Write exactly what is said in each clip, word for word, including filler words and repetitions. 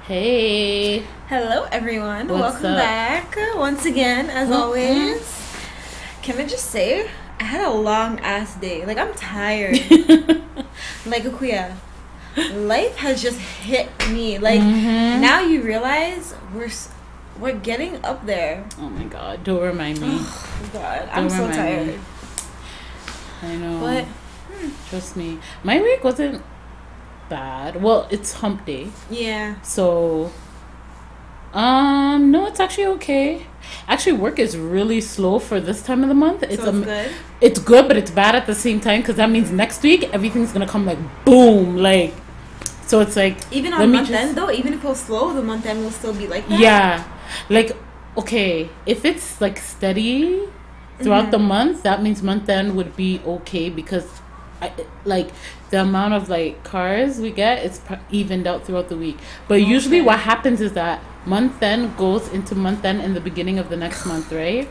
Hey. Hello, everyone. What's Welcome up? back once again, as Mhm. always. Can I just say, I had a long ass day. Like, I'm tired. Like, Akuya, life has just hit me. Like, Mhm. now you realize we're s- we're getting up there. Oh my god, don't remind me. Oh, God, I'm Don't so remind tired. me. I know. But Trust me. My week wasn't bad. Well, it's hump day. yeah, So um no, it's actually okay. Actually, work is really slow for this time of the month. It's so it's um, good. it's good, but it's bad at the same time because that means next week everything's gonna come like boom, like so it's like Even let on me month just- end, though, even if it was slow, the month end will still be like that. yeah, like okay, if it's like steady throughout the month, that means month end would be okay because I, like the amount of like cars we get it's pr- evened out throughout the week. But usually Okay. what happens is that month end goes into month end in the beginning of the next month, right?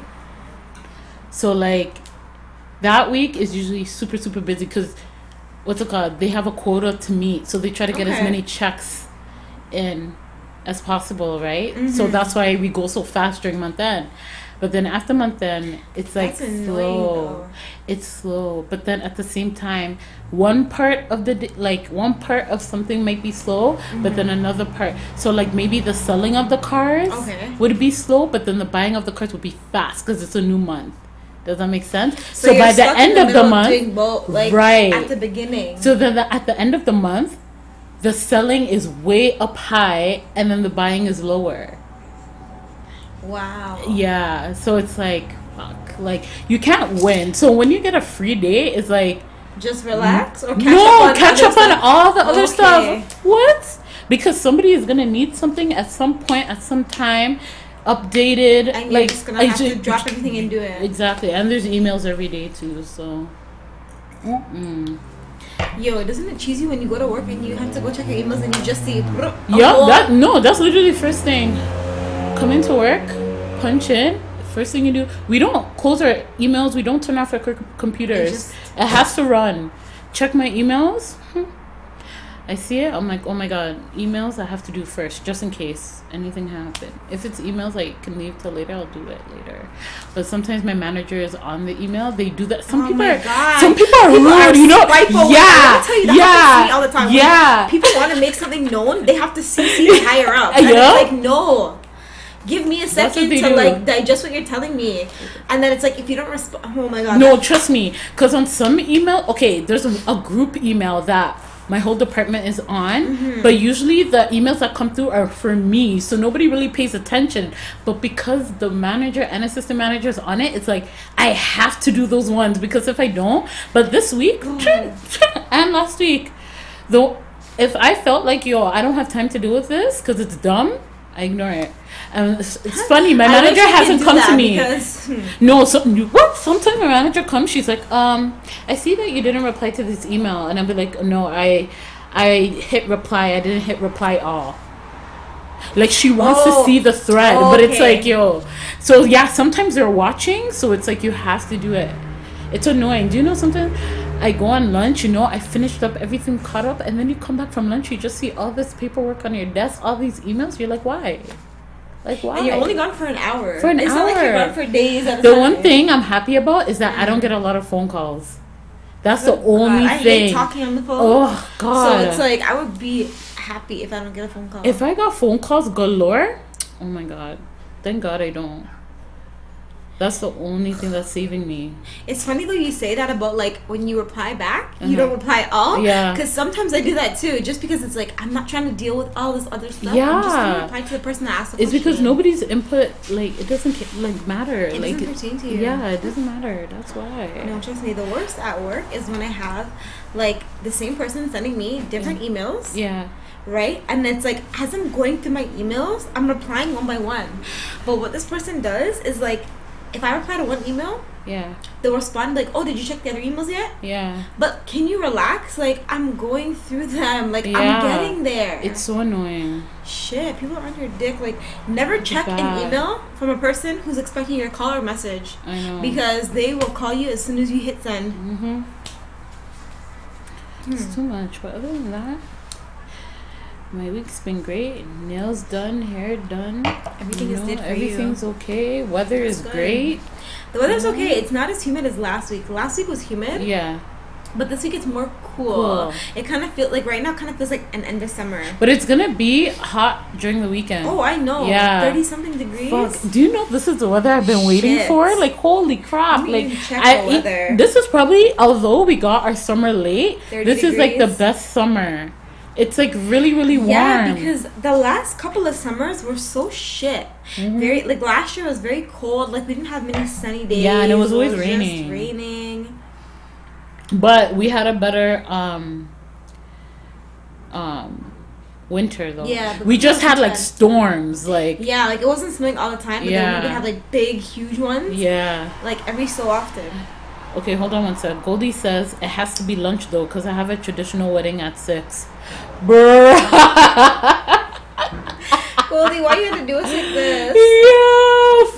So like that week is usually super super busy because what's it called, they have a quota to meet, so they try to get as Okay. many checks in as possible, right? So Mhm. that's why we go so fast during month end. But then after month end, it's like That's annoying, slow. though. It's slow. But then at the same time, one part of the d- like one part of something might be slow, but then another part. So like maybe the selling of the cars Okay. would be slow, but then the buying of the cars would be fast because it's a new month. Does that make sense? So, So, you're by the stuck in end of the middle month, doing both, like, right. at the beginning. so then the, at the end of the month, the selling is way up high and then the buying is lower. Wow. Yeah, so it's like fuck, like you can't win. So when you get a free day, it's like Just relax or catch no, up on catch other up on stuff? all the other Okay. stuff. What? Because somebody is gonna need something at some point, at some time, updated. And you're like just gonna I have to ju- drop everything and do it. Exactly, and there's emails every day too. So. Mm. Yo, doesn't it cheesy when you go to work and you have to go check your emails and you just see? a Yeah, whole- that no, that's literally the first thing. Come into work, punch in. First thing you do, we don't close our emails. We don't turn off our c- computers. just- It has to run. Check my emails. Hmm. I see it. I'm like, oh my god, emails. I have to do first, just in case anything happen. If it's emails, I can leave till later. I'll do it later. But sometimes my manager is on the email. They do that. Some Oh people my are. God. Some people are People rude. are you know. spiteful. Yeah. Let me tell you, that yeah. happens to me all the time. When Yeah. people want to make something known, they have to C C the higher up. And Yeah. it's like, no. Give me a what second they to do. like digest what you're telling me. And then it's like, if you don't respond, oh my god. No, trust me. Because on some email, okay, there's a, a group email that my whole department is on, Mm-hmm. but usually the emails that come through are for me, so nobody really pays attention. But because the manager and assistant manager is on it, it's like I have to do those ones because if I don't, but this week and last week, though, if I felt like yo, I don't have time to deal with this because it's dumb, I ignore it. And it's, it's funny, my I wish manager I could hasn't do come that to me. because, hmm, No, so what? Sometimes my manager comes. She's like, um, I see that you didn't reply to this email, and I'll be like, no, I, I hit reply. I didn't hit reply all. Like she wants Oh. to see the thread, but it's Okay. like yo. So yeah, sometimes they're watching, so it's like you have to do it. It's annoying. Do you know something? I go on lunch, you know, I finished up everything, caught up, and then you come back from lunch, you just see all this paperwork on your desk, all these emails. You're like, why? Like why? and you're only gone for an hour. For an it's not like you're hour. gone for days at a The time. one thing I'm happy about is that I don't get a lot of phone calls. That's the only God, I thing. hate talking on the phone. Oh God! So it's like I would be happy if I don't get a phone call. if I got phone calls galore, oh my God! Thank God I don't. That's the only thing that's saving me. It's funny though you say that about like when you reply back, you Uh-huh. don't reply all. Yeah. Because sometimes I do that too, just because it's like I'm not trying to deal with all this other stuff. I'm Yeah. just gonna reply to the person that asked the It's because question. nobody's input, like it doesn't ca- like matter. It like doesn't pertain to you. Yeah, it doesn't matter. That's why. No, trust me. The worst at work is when I have like the same person sending me different emails. Yeah. Right? And it's like, as I'm going through my emails, I'm replying one by one. But what this person does is like, if I reply to one email, Yeah. they'll respond like, oh, did you check the other emails yet? Yeah. But can you relax? Like, I'm going through them. Like, Yeah. I'm getting there. It's so annoying. Shit, people are on your dick. Like, never check bad. an email from a person who's expecting your call or message. I know. Because they will call you as soon as you hit send. Mm-hmm. Hmm. It's too much. But other than that, My week's been great. Nails done, hair done. Everything you is know, good for everything's you. okay. Weather That's is good. great. The weather's okay. It's not as humid as last week. Last week was humid. Yeah. But this week it's more cool. Cool. It kind of feels like right now kind of feels like an end of summer. But it's gonna be hot during the weekend. Oh, I know. Yeah. thirty something degrees. Fuck. Do you know this is the weather I've been waiting Shit. for? Like, holy crap. Let me Like, even check I, the weather. this is probably, although we got our summer late, thirty this is like the degrees. best summer. It's like really, really warm. Yeah, because the last couple of summers were so shit. Mhm. Very like last year was very cold. Like we didn't have many sunny days. Yeah, and it was always just raining. raining. But we had a better um um winter though. Yeah, but we just had like bad. storms, like Yeah, like it wasn't snowing all the time, but Yeah. then we would have like big, huge ones. yeah. Like every so often. Okay, hold on one sec. Goldie says it has to be lunch though, cause I have a traditional wedding at six. Bruh. Goldie, why you had to do us like this? Yo,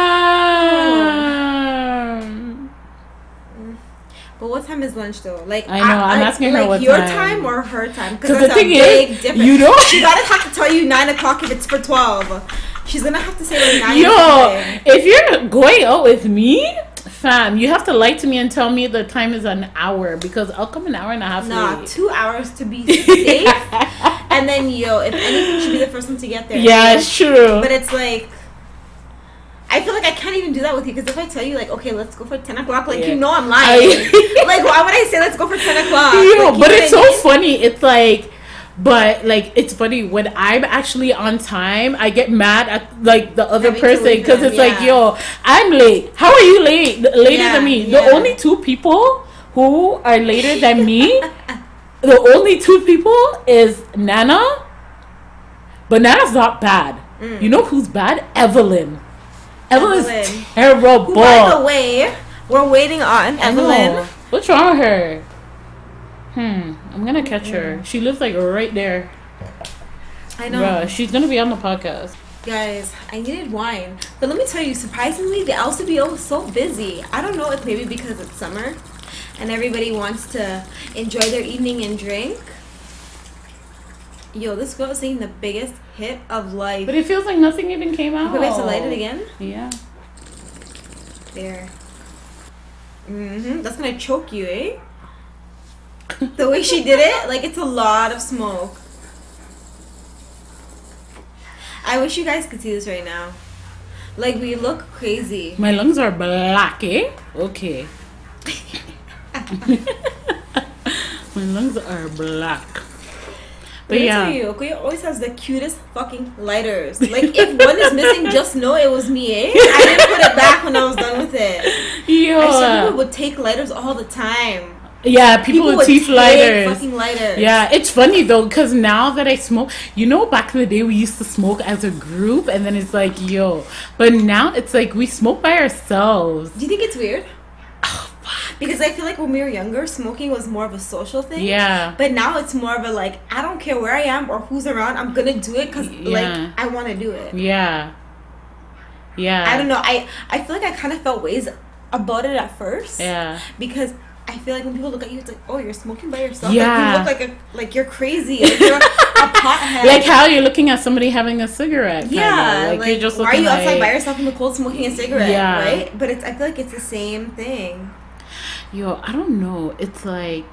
fam. But what time is lunch though? Like I know, I'm like, asking her like what your time. time or her time? Because Because the that's thing a big is, difference. you know, She gotta have to tell you nine o'clock if it's for twelve. She's gonna have to say like nine. yo, o'clock. if you're going out with me, fam, you have to lie to me and tell me the time is an hour because I'll come an hour and a half Nah, late. two hours to be safe. And then yo, if anything, should be the first one to get there. Yeah, it's true. But it's like, I feel like I can't even do that with you because if I tell you like, okay, let's go for ten o'clock, like Yeah. you know I'm lying. Like why would I say let's go for ten o'clock? Yo, Like, you but know it's what I so mean? funny. It's like, but like it's funny when I'm actually on time. I get mad at like the other Having to person leave because them, it's like, yeah. yo, I'm late. How are you late? Later Yeah, than me. yeah. The only two people who are later than me, the only two people is Nana. But Nana's not bad. Mm. You know who's bad? Evelyn. Evelyn's Evelyn. terrible. Who, by the way, we're waiting on I know. Evelyn. What's wrong with her? Hmm. I'm gonna catch her. Mm. She lives like right there. I know. Bruh, she's gonna be on the podcast. Guys, I needed wine. But let me tell you, surprisingly, the L C B O was so busy. I don't know if maybe because it's summer and everybody wants to enjoy their evening and drink. Yo, this girl is saying the biggest hit of life. But it feels like nothing even came out. Do we have to light it again? Yeah. There. Mm-hmm. That's gonna choke you, eh? The way she did it, like it's a lot of smoke. I wish you guys could see this right now. Like we look crazy. My lungs are black, eh? Okay. My lungs are black. But Let me yeah. tell you, Okoye always has the cutest fucking lighters. Like if one is missing, just know it was me, eh? I didn't put it back when I was done with it. Yo. I saw people would take lighters all the time. Yeah, people, with would teeth take lighters. fucking lighters. Yeah, it's funny though, because now that I smoke, you know, back in the day we used to smoke as a group, and then it's like, yo. But now it's like we smoke by ourselves. Do you think it's weird? Because I feel like when we were younger, smoking was more of a social thing. Yeah. But now it's more of a like, I don't care where I am or who's around, I'm gonna do it because Yeah. like I want to do it. Yeah. Yeah. I don't know. I I feel like I kind of felt ways about it at first. Yeah. Because I feel like when people look at you, it's like, oh, you're smoking by yourself. Yeah. Like, you look like a like you're crazy. Like you're a pothead. Like how you're looking at somebody having a cigarette. kinda. Yeah, Like, like, you're just why are looking you outside like, by yourself in the cold smoking a cigarette? Yeah. Right? But it's I feel like it's the same thing. Yo, I don't know. It's like,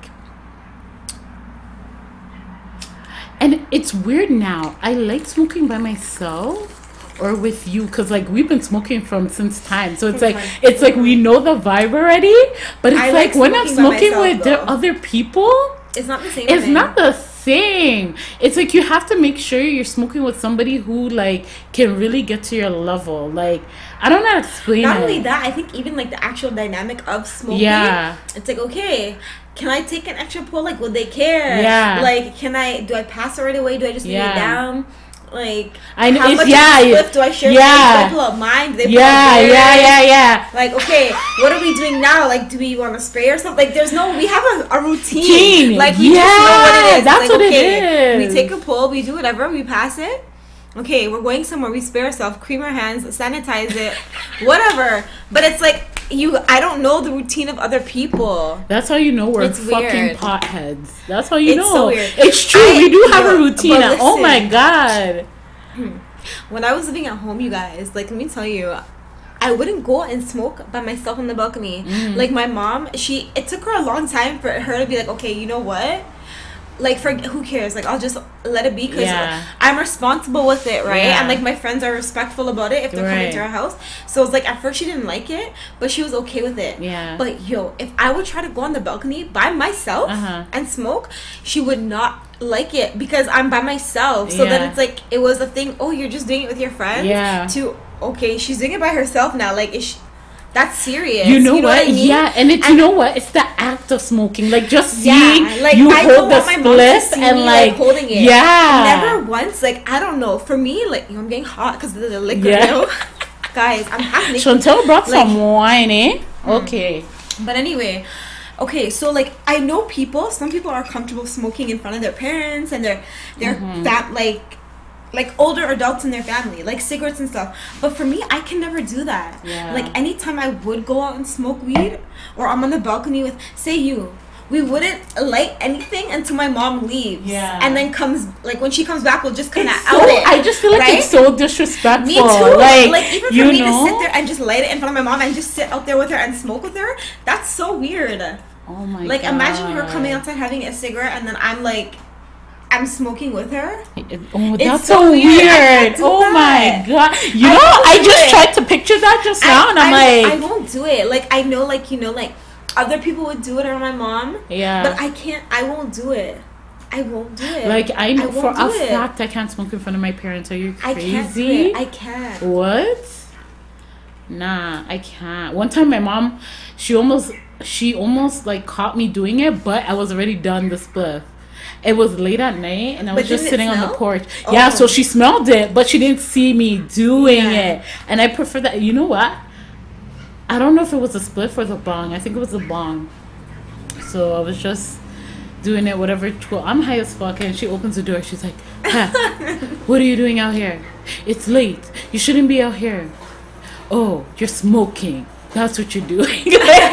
and it's weird now. I like smoking by myself or with you because like we've been smoking from since time. So it's From like time. it's like we know the vibe already. But it's I like, like when I'm smoking by smoking myself, with the though. other people, It's not the same. it's thing. not the same. It's like you have to make sure you're smoking with somebody who like can really get to your level. Like I don't know how to explain Not it. only that, I think even like the actual dynamic of smoking. Yeah. It's like, okay, can I take an extra pull? Like, would they care? Yeah. Like, can I? Do I pass it right away? Do I just leave Yeah. it down? Like, I know. how It's, much yeah. of the spliff do I share? Yeah. Do they pull out mine? Do they pull out Yeah, theirs? yeah, yeah, yeah. Like, okay, what are we doing now? Like, do we want to spray or something? Like, there's no, we have a, a routine. Routine. Like, we Yeah, just know what it is. that's like, what it okay, is. We take a pull, we do whatever, we pass it. Okay, we're going somewhere, we spray ourselves, cream our hands, sanitize it, whatever. But it's like, you. I don't know the routine of other people. That's how you know we're It's fucking weird. potheads. That's how you It's know. so weird. It's true. I- we do have yo, a routine. but Oh my listen. god. When I was living at home, you guys, like, let me tell you, I wouldn't go and smoke by myself on the balcony. Mm. Like, my mom, she, it took her a long time for her to be like, okay, you know what? Like, for who cares? Like, I'll just let it be because Yeah. I'm responsible with it, right? Yeah. And, like, my friends are respectful about it if they're coming Right. to our house. So, it's like, at first she didn't like it, but she was okay with it. Yeah. But, yo, if I would try to go on the balcony by myself Uh-huh. and smoke, she would not like it because I'm by myself. So then Yeah. it's like, it was a thing, oh, you're just doing it with your friends? Yeah. To, okay, she's doing it by herself now. Like, is she, that's serious. You know, what? I mean? Yeah, and it's you And- know what? It's the act of smoking. Like just Yeah, seeing like, you I don't hold the want my mom to spliff see and me, like, like, holding it. Yeah. Never once, like, I don't know. For me, like, yo, I'm getting hot because of the liquor. Yeah. Yo. Guys, I'm half naked. Chantel brought Like- some wine, eh? Okay. But anyway, okay, so like I know people. Some people are comfortable smoking in front of their parents and their their Mm-hmm. that like like older adults in their family, like cigarettes and stuff. But for me, I can never do that. Yeah. Like anytime I would go out and smoke weed, or I'm on the balcony with, say you. We wouldn't light anything until my mom leaves. Yeah. And then comes, like, when she comes back, we'll just kind of It's out so, it. I just feel like right? it's so disrespectful. Me too. Like, Like, even for you me know? to sit there and just light it in front of my mom and just sit out there with her and smoke with her, that's so weird. Oh my Like, god. imagine her coming outside having a cigarette and then I'm like, I'm smoking with her. Oh, It's that's so so weird. weird. I can't do Oh that. my god. You I know, won't I do just it. tried to picture that just now, and I'm I, like, I won't do it. Like, I know, like, you know, like, other people would do it around my mom. yeah. But I can't, I won't do it. I won't do it. Like I know I for won't a do it. fact I can't smoke in front of my parents. Are you I crazy? can't do it. I can't. What? Nah, I can't. One time my mom, she almost she almost like caught me doing it, but I was already done the spliff. It was late at night and I was But just didn't it sitting on the smell? porch. Oh. Yeah, so she smelled it, but she didn't see me doing Yeah. it. And I prefer that. You know what? I don't know if it was a spliff or the bong. I think it was the bong. So I was just doing it, whatever. Well, I'm high as fuck, and she opens the door. She's like, "Ha, what are you doing out here? It's late. You shouldn't be out here. Oh, you're smoking. That's what you're doing."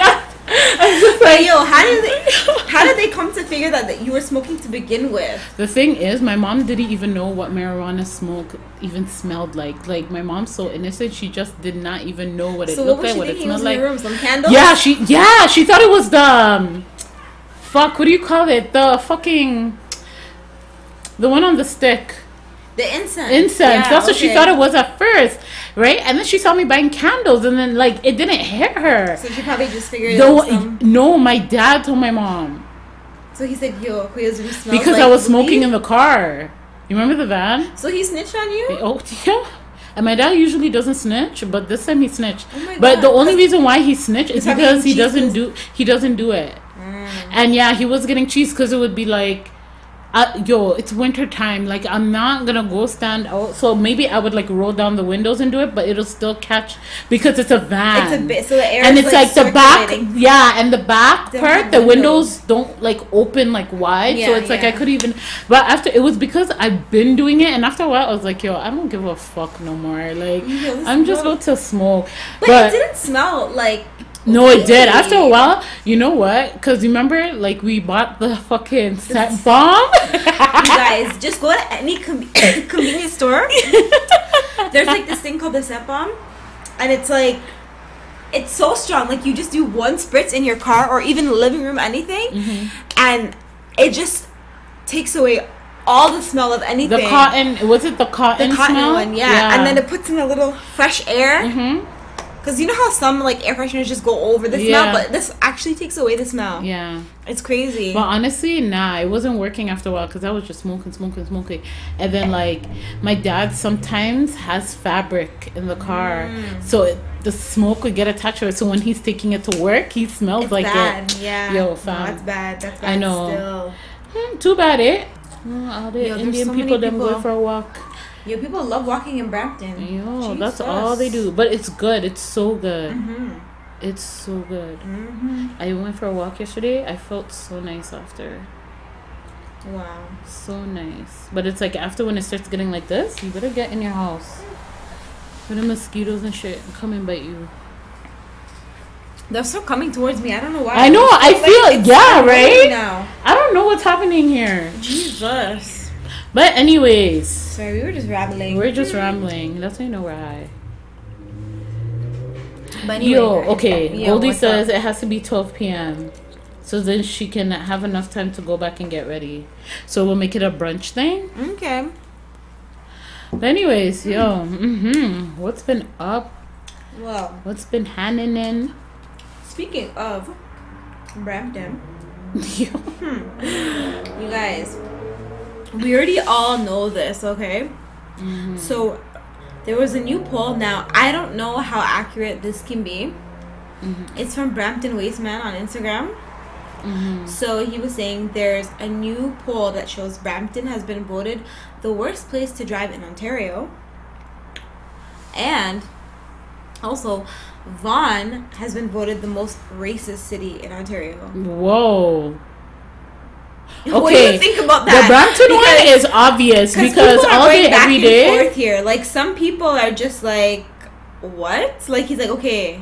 I'm just But like, yo, how did they, how did they come to figure that, that you were smoking to begin with? the thing is, my mom didn't even know what marijuana smoke even smelled like. Like, my mom's so innocent, she just did not even know what it So looked what was like, she what it thinking was smelled in like. your room? Some candles? Yeah, she yeah, she thought it was the um, fuck, what do you call it? The fucking the one on the stick. The incense. Incense. Yeah, That's what she okay. thought it was at first. Right? And then she saw me buying candles and then like it didn't hit her. So she probably just figured it The, was some... no, my dad told my mom. So he said, yo, Kuya's room smells Because like I was smoking weed? in the car. You remember the van? So he snitched on you? Oh yeah. And my dad usually doesn't snitch, but this time he snitched. Oh my But God, the only 'cause reason why he snitched is he's having because he cheese doesn't with- do he doesn't do it. Mm. And yeah, he was getting cheese because it would be like, uh, yo, it's winter time. Like, I'm not gonna go stand out. So maybe I would like roll down the windows and do it, but it'll still catch because it's a van. It's a bit, so the air And is it's like, the back, circulating. yeah, and the back Don't part, have the windows. windows don't like open like wide. so Yeah, it's like yeah. I could even, but after it was because I've been doing it, and after a while I was like, yo, I don't give a fuck no more. Like, Yo, this I'm just smoke- about to smoke. But, But, it didn't smell like. no, it did. weedy. After a while, you know what? Because remember, like, we bought the fucking scent bomb. You guys, just go to any com- convenience store. There's like this thing called the scent bomb, and it's like, it's so strong. Like, you just do one spritz in your car or even the living room, anything, Mm-hmm. and it just takes away all the smell of anything. The cotton, was it the the cotton cotton smell? one, yeah. And then it puts in a little fresh air. Mm-hmm. Because you know how some like air fresheners just go over the Yeah. smell, but this actually takes away the smell. Yeah. It's crazy. But honestly, nah, it wasn't working after a while because I was just smoking, smoking, smoking. And then, like, my dad sometimes has fabric in the car. Mm. So it, the smoke would get attached to it. So when he's taking it to work, he smells It's like bad. it. Yeah. Yo, No, fam. that's bad. That's bad. I know. Still. Hmm, too bad, eh? Oh, all the Yo, there's Indian so many people, them people- going for a walk. Yo, people love walking in Brampton. Yo, that's Jesus. all they do. But it's good. It's so good. Mm-hmm. It's so good. Mm-hmm. I went for a walk yesterday. I felt so nice after. Wow. So nice. But it's like after when it starts getting like this, you better get in your house. For the mosquitoes and shit come and bite you. They're still coming towards me. I don't know why. I know. I Like, feel it's yeah, annoying right. Now. I don't know what's happening here. Jesus. But anyways, Sorry, we were just rambling. we're just rambling. That's how you know we're high. But anyway, Yo, okay. Yo, Goldie what's says up? it has to be twelve p.m. so then she can have enough time to go back and get ready. So we'll make it a brunch thing. Okay. But anyways, yo, mm-hmm. What's been up? Well, What's been happening? speaking of Brampton, Yo. hmm, you guys, we already all know this, okay? Mhm. So there was a new poll. Now I don't know how accurate this can be. Mhm. It's from Brampton Wasteman on Instagram. Mhm. So he was saying there's a new poll that shows Brampton has been voted the worst place to drive in Ontario. And also, Vaughan has been voted the most racist city in Ontario. Whoa. What do you think about that? The Brampton one Because- is obvious because people are all going day, back every and day. forth here. Like, some people are just like, what? Like, he's like, okay,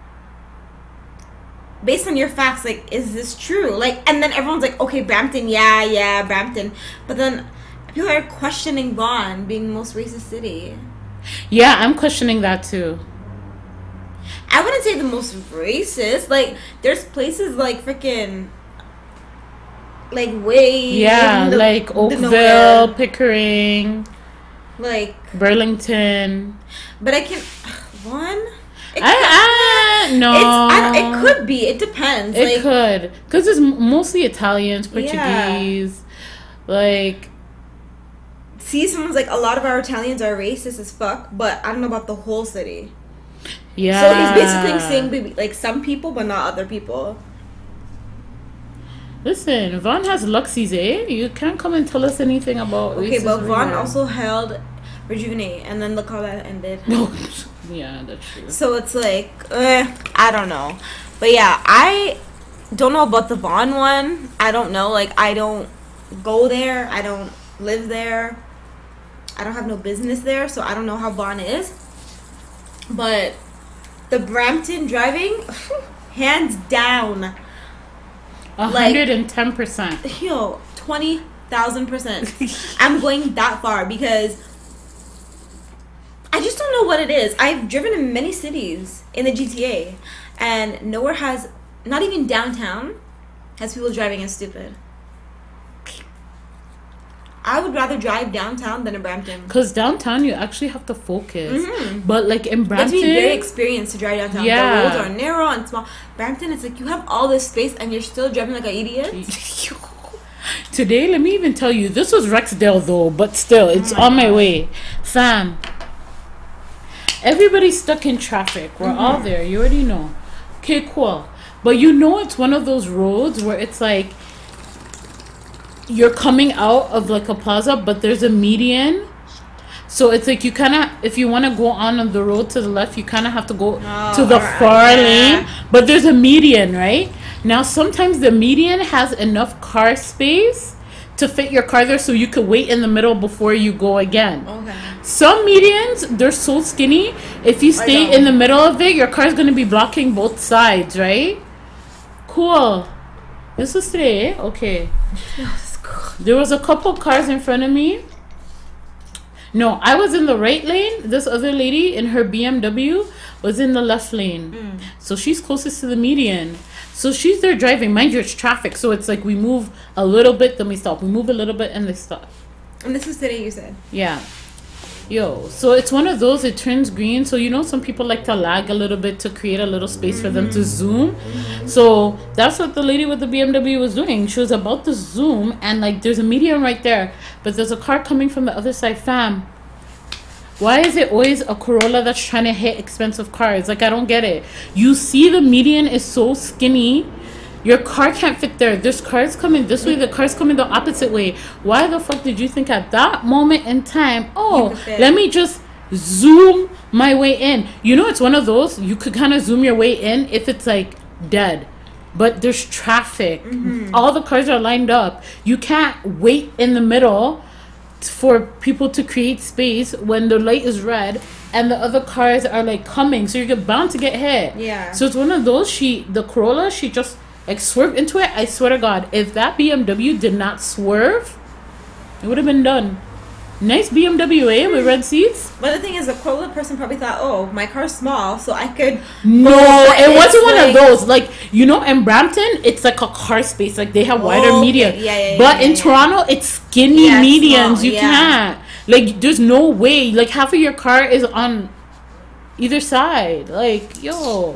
based on your facts, like, is this true? Like, and then everyone's like, okay, Brampton, yeah, yeah, Brampton. But then people are questioning Vaughan being the most racist city. Yeah, I'm questioning that too. I wouldn't say the most racist. Like, there's places like freaking, like, way Yeah, in the- like the Oakville, nowhere. Pickering, Like, Burlington. but I can one. It, I, I no. it's, I, it could be. It depends. It like, could, because it's m- mostly Italians, Yeah. Portuguese, like see, someone's like, a lot of our Italians are racist as fuck, but I don't know about the whole city. yeah. So he's basically saying maybe, like, some people, but not other people. Listen, Vaughan has Luxies, eh? You can't come and tell us anything about. Okay, racism but Vaughan here. also held Rejuvenate, and then look how that ended. Yeah, that's true. So it's like, eh, I don't know. But yeah, I don't know about the Vaughan one. I don't know. Like, I don't go there. I don't live there. I don't have no business there, so I don't know how Vaughan is. But the Brampton driving, hands down, A hundred and ten percent. yo, twenty thousand percent. I'm going that far because I just don't know what it is. I've driven in many cities in the G T A, and nowhere has, not even downtown, has people driving as stupid. I would rather drive downtown than in Brampton. Because downtown, you actually have to focus. Mhm. But like in You have Brampton, to be very experienced to drive downtown. Yeah. The roads are narrow and small. Brampton, it's like you have all this space and you're still driving like an idiot. today, let me even tell you, this was Rexdale though, but still, it's Oh my on my God. way. Fam, everybody's stuck in traffic. We're all Mm-hmm. there. You already know. Okay, cool. But you know, it's one of those roads where it's like you're coming out of like a plaza, but there's a median. So it's like you kind of, if you want to go on, on the road to the left, you kind of have to go Oh, to the alright, far yeah. lane. But there's a median, right? Now, sometimes the median has enough car space to fit your car there so you could wait in the middle before you go again. Okay. Some medians, they're so skinny. If you stay know. in the middle of it, your car's going to be blocking both sides, right? Cool. This is today, eh? Okay. There was a couple cars in front of me. No, I was in the right lane. This other lady in her B M W was in the left lane. Mm. So she's closest to the median. So she's there driving. Mind you, it's traffic. So it's like we move a little bit, then we stop. We move a little bit, and they stop. And this is today, you said. Yeah. Yo, so it's one of those, it turns green. So, you know, some people like to lag a little bit to create a little space for them to zoom. So that's what the lady with the B M W was doing. She was about to zoom, and like there's a median right there, but there's a car coming from the other side. Fam, why is it always a Corolla that's trying to hit expensive cars? Like, I don't get it. You see the median is so skinny. Your car can't fit there. There's cars coming this way, the cars coming the opposite way. Why the fuck did you think at that moment in time, oh, could fit. let me just zoom my way in? You know, it's one of those, you could kind of zoom your way in if it's like dead. But there's traffic. All the cars are lined up. You can't wait in the middle t- for people to create space when the light is red and the other cars are like coming, so you're bound to get hit. Yeah. So it's one of those. She the Corolla, she just like swerved into it. I swear to God, if that B M W did not swerve, it would have been done. Nice B M W, eh, with red seats. But the thing is, the Corolla person probably thought, "Oh, my car's small, so I could." No, it wasn't one like, of those. Like, you know, in Brampton, it's like a car space. Like they have wider oh, median. Okay. Yeah, yeah, yeah, but yeah, in yeah. Toronto, it's skinny Yeah, medians. small, You yeah. can't. Like, there's no way. Like, half of your car is on either side. Like, yo.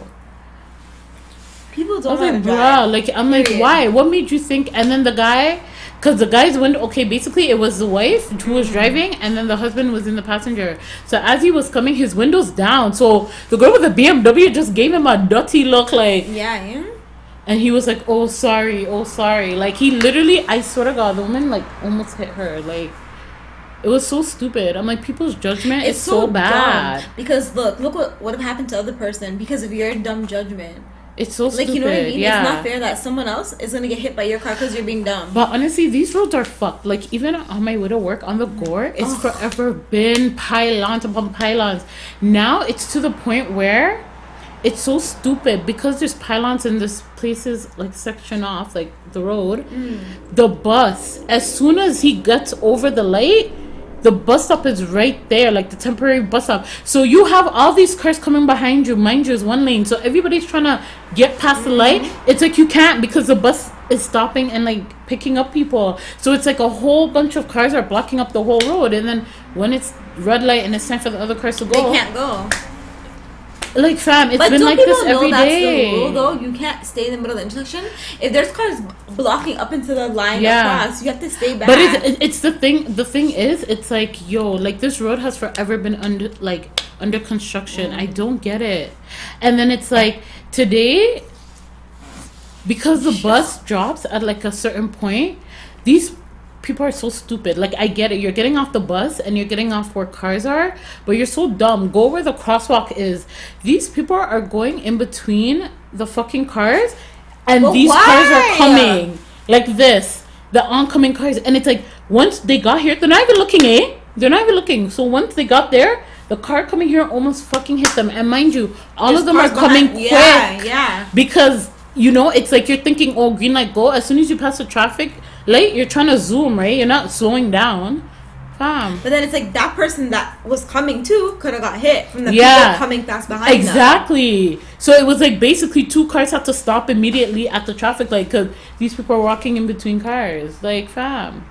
People I don't was know how like, to bruh. drive. Like, I'm like, Period. why? What made you think? And then the guy, because the guy's window, okay, basically it was the wife who was driving, and then the husband was in the passenger. So as he was coming, his window's down. So the girl with the B M W just gave him a dirty look, like, Yeah, yeah. and he was like, oh, sorry, oh, sorry. Like, he literally, I swear to God, the woman, like, almost hit her. Like, it was so stupid. I'm like, people's judgment It's is so, bad. dumb. Because look, look what would have happened to other person because of your dumb judgment. It's so Like, stupid. you know what I mean? Yeah. It's not fair that someone else is gonna get hit by your car because you're being dumb. But honestly, these roads are fucked. Like, even on my way to work on the Gore, it's Ugh. forever been pylons upon pylons. Now it's to the point where it's so stupid because there's pylons and this places like section off like the road. Mm. The bus, as soon as he gets over the light, the bus stop is right there, like the temporary bus stop. So you have all these cars coming behind you. Mind you, is one lane. So everybody's trying to get past the light. It's like you can't because the bus is stopping and like picking up people. So it's like a whole bunch of cars are blocking up the whole road. And then when it's red light and it's time for the other cars to go, They can't go. like, fam, it's But been don't like people this know every that's day. the rule, though? You can't stay in the middle of the intersection. If there's cars blocking up into the line Yeah. across, you have to stay back. But it's it's the thing. The thing is, it's like, yo, like this road has forever been under like under construction. Mm. I don't get it. And then it's like today, because the bus drops at like a certain point, these people are so stupid. Like, I get it. You're getting off the bus and you're getting off where cars are, but you're so dumb. Go where the crosswalk is. These people are going in between the fucking cars, and But these why? cars are coming like this. The oncoming cars, and it's like once they got here, they're not even looking, eh? They're not even looking. So once they got there, the car coming here almost fucking hit them. And mind you, all There's of them are cars coming behind- quick. Yeah, yeah. Because, you know, it's like you're thinking, oh, green light, go. As soon as you pass the traffic light, you're trying to zoom, right? You're not slowing down. Fam. But then it's like that person that was coming too could have got hit from the Yeah. people coming fast behind them. Exactly. So it was like basically two cars had to stop immediately at the traffic light because these people are walking in between cars. Like, fam.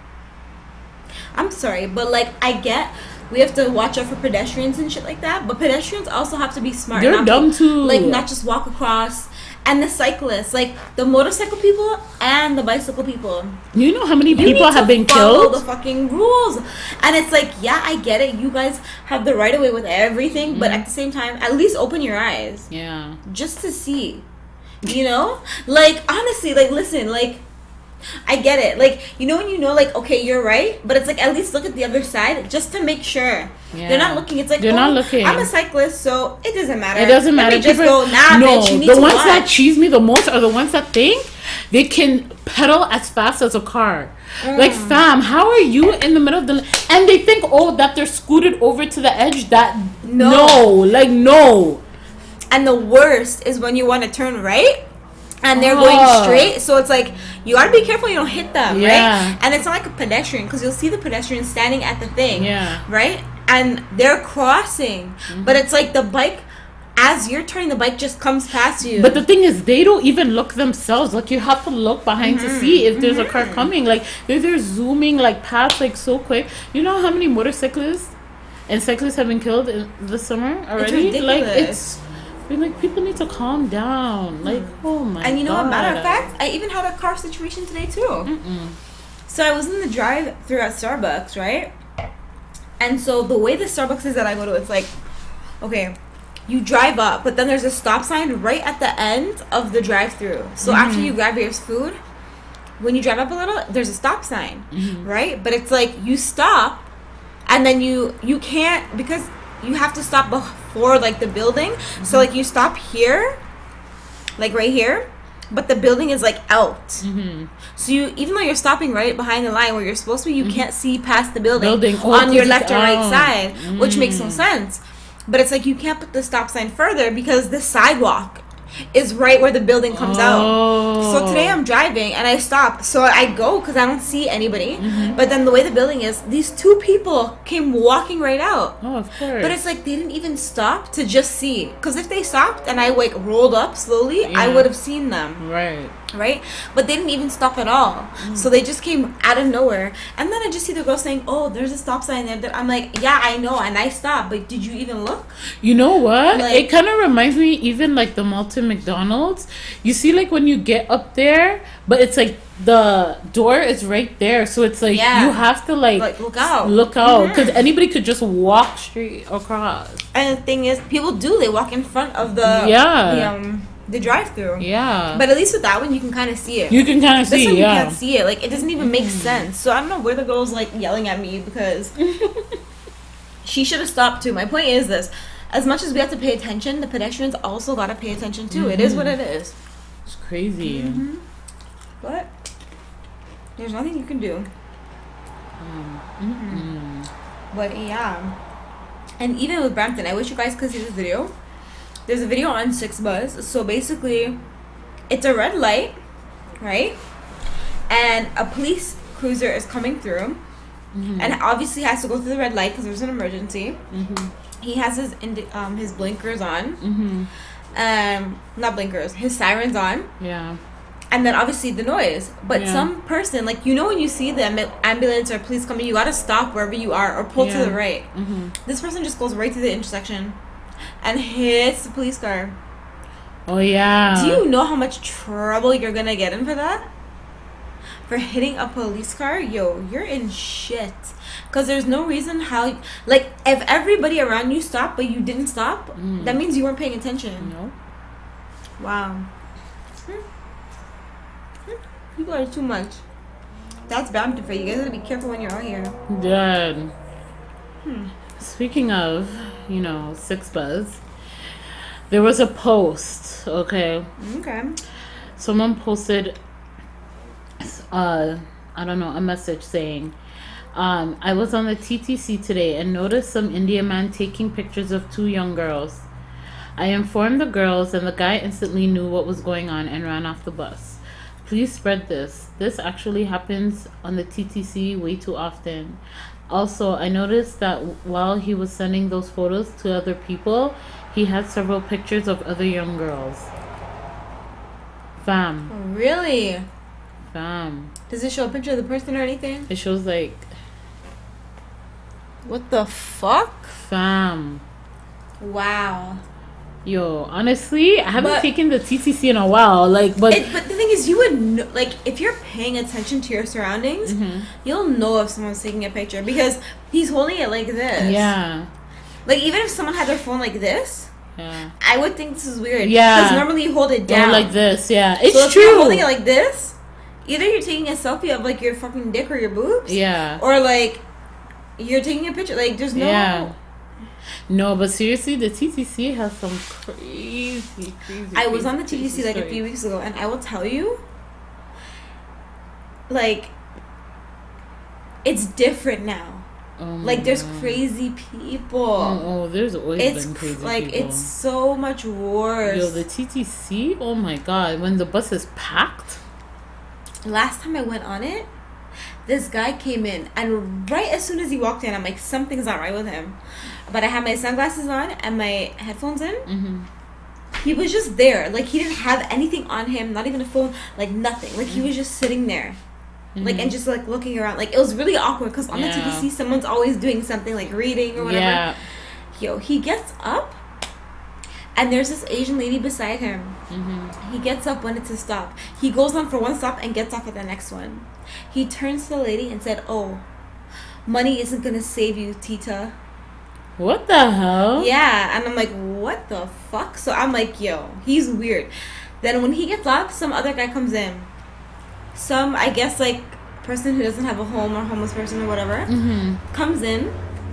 I'm sorry, but like I get we have to watch out for pedestrians and shit like that, but pedestrians also have to be smart. They're not dumb be- too. Like not just walk across. And the cyclists, like the motorcycle people and the bicycle people. You know how many You people need have to been follow killed? the fucking rules. And it's like, yeah, I get it. You guys have the right of way with everything, but at the same time, at least open your eyes Yeah. just to see. You know? Like honestly, like listen, like I get it. Like, you know when you know like okay, you're right, but it's like at least look at the other side just to make sure. Yeah. They're not looking. It's like They're oh, not looking. I'm a cyclist, so it doesn't matter. It doesn't Let matter. me just People- go, nah, no, bitch, you need the to ones watch. that cheese me the most are the ones that think they can pedal as fast as a car. Like, Mm. fam, how are you in the middle of the... And they think, oh, that they're scooted over to the edge. That... No. No. Like, no. And the worst is when you want to turn right and they're Oh. going straight. So it's like, you gotta be careful you don't hit them, Yeah. right? And it's not like a pedestrian because you'll see the pedestrian standing at the thing, Yeah. right? And they're crossing. But it's like the bike, as you're turning, the bike just comes past you. But the thing is, they don't even look themselves. Like, you have to look behind Mm-hmm. to see if there's a car coming. Like, they're, they're zooming, like, past, like, so quick. You know how many motorcyclists and cyclists have been killed in this summer already? Like, ridiculous. it's... We're like, people need to calm down. Like, oh my god. And you know what, matter of fact, I even had a car situation today too. Mm-mm. So I was in the drive through at Starbucks, right? And so the way the Starbucks is that I go to, it's like, okay, you drive up, but then there's a stop sign right at the end of the drive-through. So after you grab your food, when you drive up a little, there's a stop sign, right? But it's like you stop, and then you you can't because you have to stop before like the building. So like you stop here, like right here, but the building is like out. Mm-hmm. So you, even though you're stopping right behind the line where you're supposed to be, you can't see past the building, Building. Oh, on your 'cause left it's or right out. side, which makes no Mm. sense. but it's like you can't put the stop sign further because the sidewalk is right where the building comes oh. out. So today I'm driving and I stop. So I go because I don't see anybody. Mm-hmm. But then the way the building is, these two people came walking right out. Oh, of course. But it's like they didn't even stop to just see. Because if they stopped and I like rolled up slowly, yeah. I would have seen them. Right. Right? But they didn't even stop at all. Mm. So they just came out of nowhere. And then I just see the girl saying, oh, there's a stop sign there. I'm like, yeah, I know. And I stopped. But did you even look? You know what? Like, it kind of reminds me even like the Malton McDonald's. You see like when you get up there, but it's like the door is right there. So it's like yeah. you have to like, like look out. Look out. Because mm-hmm. anybody could just walk straight across. And the thing is, people do. They walk in front of the... Yeah. The, um, the drive-through. Yeah. But at least with that one, you can kind of see it. You can kind of see, this one, yeah. you can't see it. Like, it doesn't even make mm. sense. So I don't know where the girl's, like, yelling at me because she should have stopped, too. My point is this. As much as we have to pay attention, the pedestrians also got to pay attention, too. Mm-hmm. It is what it is. It's crazy. Mm-hmm. But there's nothing you can do. Mm-hmm. But, yeah. And even with Brampton, I wish you guys could see this video. There's a video on Six Buzz. So basically, it's a red light, right? And a police cruiser is coming through. Mm-hmm. And obviously has to go through the red light because there's an emergency. Mm-hmm. He has his indi- um his blinkers on. Mm-hmm. Um, not blinkers, his sirens on. Yeah. And then obviously the noise. But yeah. some person, like, you know when you see the ambulance or police coming, you gotta stop wherever you are or pull yeah. to the right. Mm-hmm. This person just goes right through the intersection and hits the police car. Oh, yeah. Do you know how much trouble you're gonna get in for that? For hitting a police car? Yo, you're in shit. Because there's no reason how... Like, if everybody around you stopped, but you didn't stop, mm. that means you weren't paying attention. No. Wow. Hmm. Hmm. People are too much. That's Brampton for you. You guys gotta be careful when you're out here. Dad. Hmm. Speaking of, you know, Six Buzz, there was a post, okay? Okay. Someone posted, uh, I don't know, a message saying, um, I was on the T T C today and noticed some Indian man taking pictures of two young girls. I informed the girls and the guy instantly knew what was going on and ran off the bus. Please spread this. This actually happens on the T T C way too often. Also, I noticed that while he was sending those photos to other people, he had several pictures of other young girls. Fam. Really? Fam. Does it show a picture of the person or anything? It shows like... What the fuck? Fam. Wow. Yo, honestly, I haven't but, taken the T T C in a while. Like, but it, but the thing is, you would know, like, if you're paying attention to your surroundings, mm-hmm. you'll know if someone's taking a picture because he's holding it like this. Yeah. Like, even if someone had their phone like this, yeah, I would think this is weird. Yeah. Because normally you hold it down. Or like this. Yeah, it's so if true. You're holding it like this. Either you're taking a selfie of like your fucking dick or your boobs. Yeah. Or like you're taking a picture. Like there's no. Yeah. No, but seriously, the T T C has some crazy, crazy. I was on the T T C like a few weeks ago, and I will tell you, like, it's different now. Oh like, there's God. crazy people. Oh, oh, there's always it's been crazy like, people. It's so much worse. Yo, the T T C. Oh my God, when the bus is packed. Last time I went on it, this guy came in, and right as soon as he walked in, I'm like, something's not right with him. But I had my sunglasses on and my headphones in. Mm-hmm. He was just there. Like, he didn't have anything on him, not even a phone, like, nothing. Like, he was just sitting there. Mm-hmm. Like, and just, like, looking around. Like, it was really awkward because on yeah. the T V C, someone's always doing something, like, reading or whatever. Yeah. Yo, he gets up, and there's this Asian lady beside him. Mm-hmm. He gets up when it's a stop. He goes on for one stop and gets off at the next one. He turns to the lady and said, oh, money isn't going to save you, Tita. What the hell? Yeah, and I'm like, what the fuck? So I'm like, yo, he's weird. Then when he gets off, some other guy comes in. Some, I guess, like, person who doesn't have a home or homeless person or whatever, mm-hmm. comes in.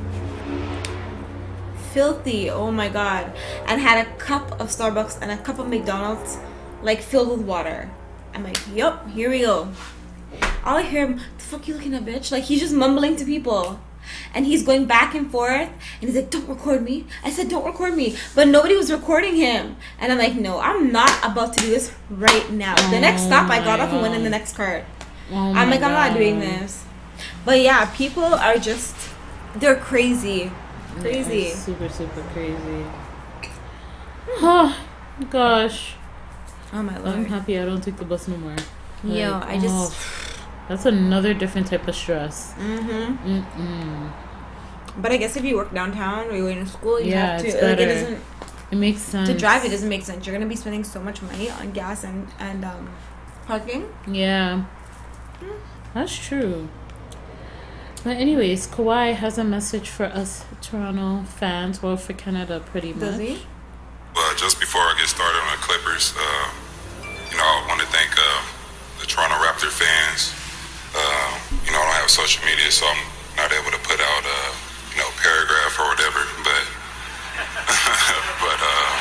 Filthy, oh my God. And had a cup of Starbucks and a cup of McDonald's, like, filled with water. I'm like, yup, here we go. All I hear him, the fuck you looking at, bitch? Like, he's just mumbling to people. and he's going back and forth, and he's like, don't record me. I said, don't record me, but nobody was recording him, and I'm like, no, I'm not about to do this right now. The Oh next stop, I got my off and went in the God. next cart. Oh I'm my like, I'm not doing God. this. But yeah, people are just, they're crazy. Yeah, Crazy. it's super, super crazy. Oh, gosh. Oh my I'm lord. happy I don't take the bus no more. Yo, Like, I just. oh, that's another different type of stress. Mm-hmm. Mm-mm. But I guess if you work downtown or you're going to school, you Yeah, have to. it's Like, it better. doesn't. It makes sense. To drive, it doesn't make sense. You're going to be spending so much money on gas and, and um, parking. Yeah. That's true. But anyways, Kawhi has a message for us Toronto fans, well, for Canada pretty much. Does he? Well, just before I get started on the Clippers, uh, you know, I want to thank uh, the Toronto Raptor fans. Uh, you know, I don't have social media, so I'm not able to put out a, you know, paragraph or whatever. But, but uh,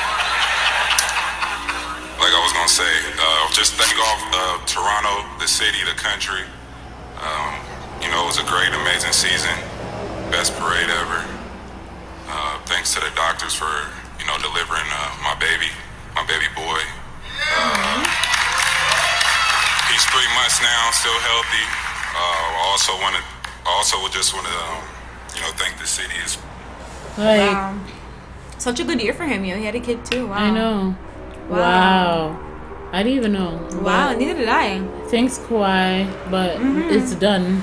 like I was gonna say, uh, just thank off uh, Toronto, the city, the country. Um, you know, it was a great, amazing season, best parade ever. Uh, thanks to the doctors for, you know, delivering uh, my baby, my baby boy. Uh, he's three months now, still healthy. Uh, I also want to, also would just want to, um, you know, thank the city. As Like, Wow. Such a good year for him, yo. He had a kid too. Wow. I know. Wow. Wow. I didn't even know. Wow, But neither did I. thanks, Kawhi, but Mhm. it's done.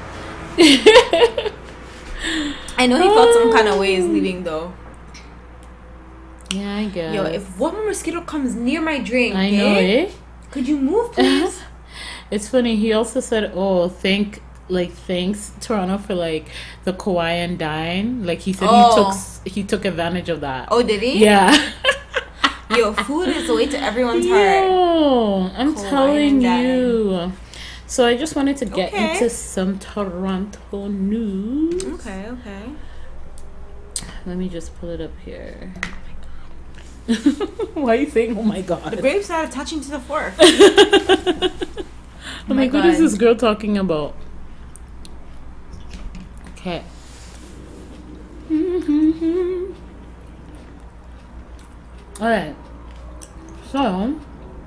I know he felt some kind of ways leaving though. Yeah, I guess. Yo, if one more mosquito comes near my drink, I know, eh? eh? Could you move, please? It's funny. He also said, "Oh, thank like thanks Toronto for like the Kawhi dine." Like he said, Oh. he took s- he took advantage of that. Oh, did he? Yeah. Yo, food is the way to everyone's heart. Yo, I'm Kawhi telling dine. you. So I just wanted to get Okay. into some Toronto news. Okay, okay. Let me just pull it up here. Why are you saying, "Oh my god"? The grapes are attaching to the fork. I'm like, what is this girl talking about? Okay. Alright. So,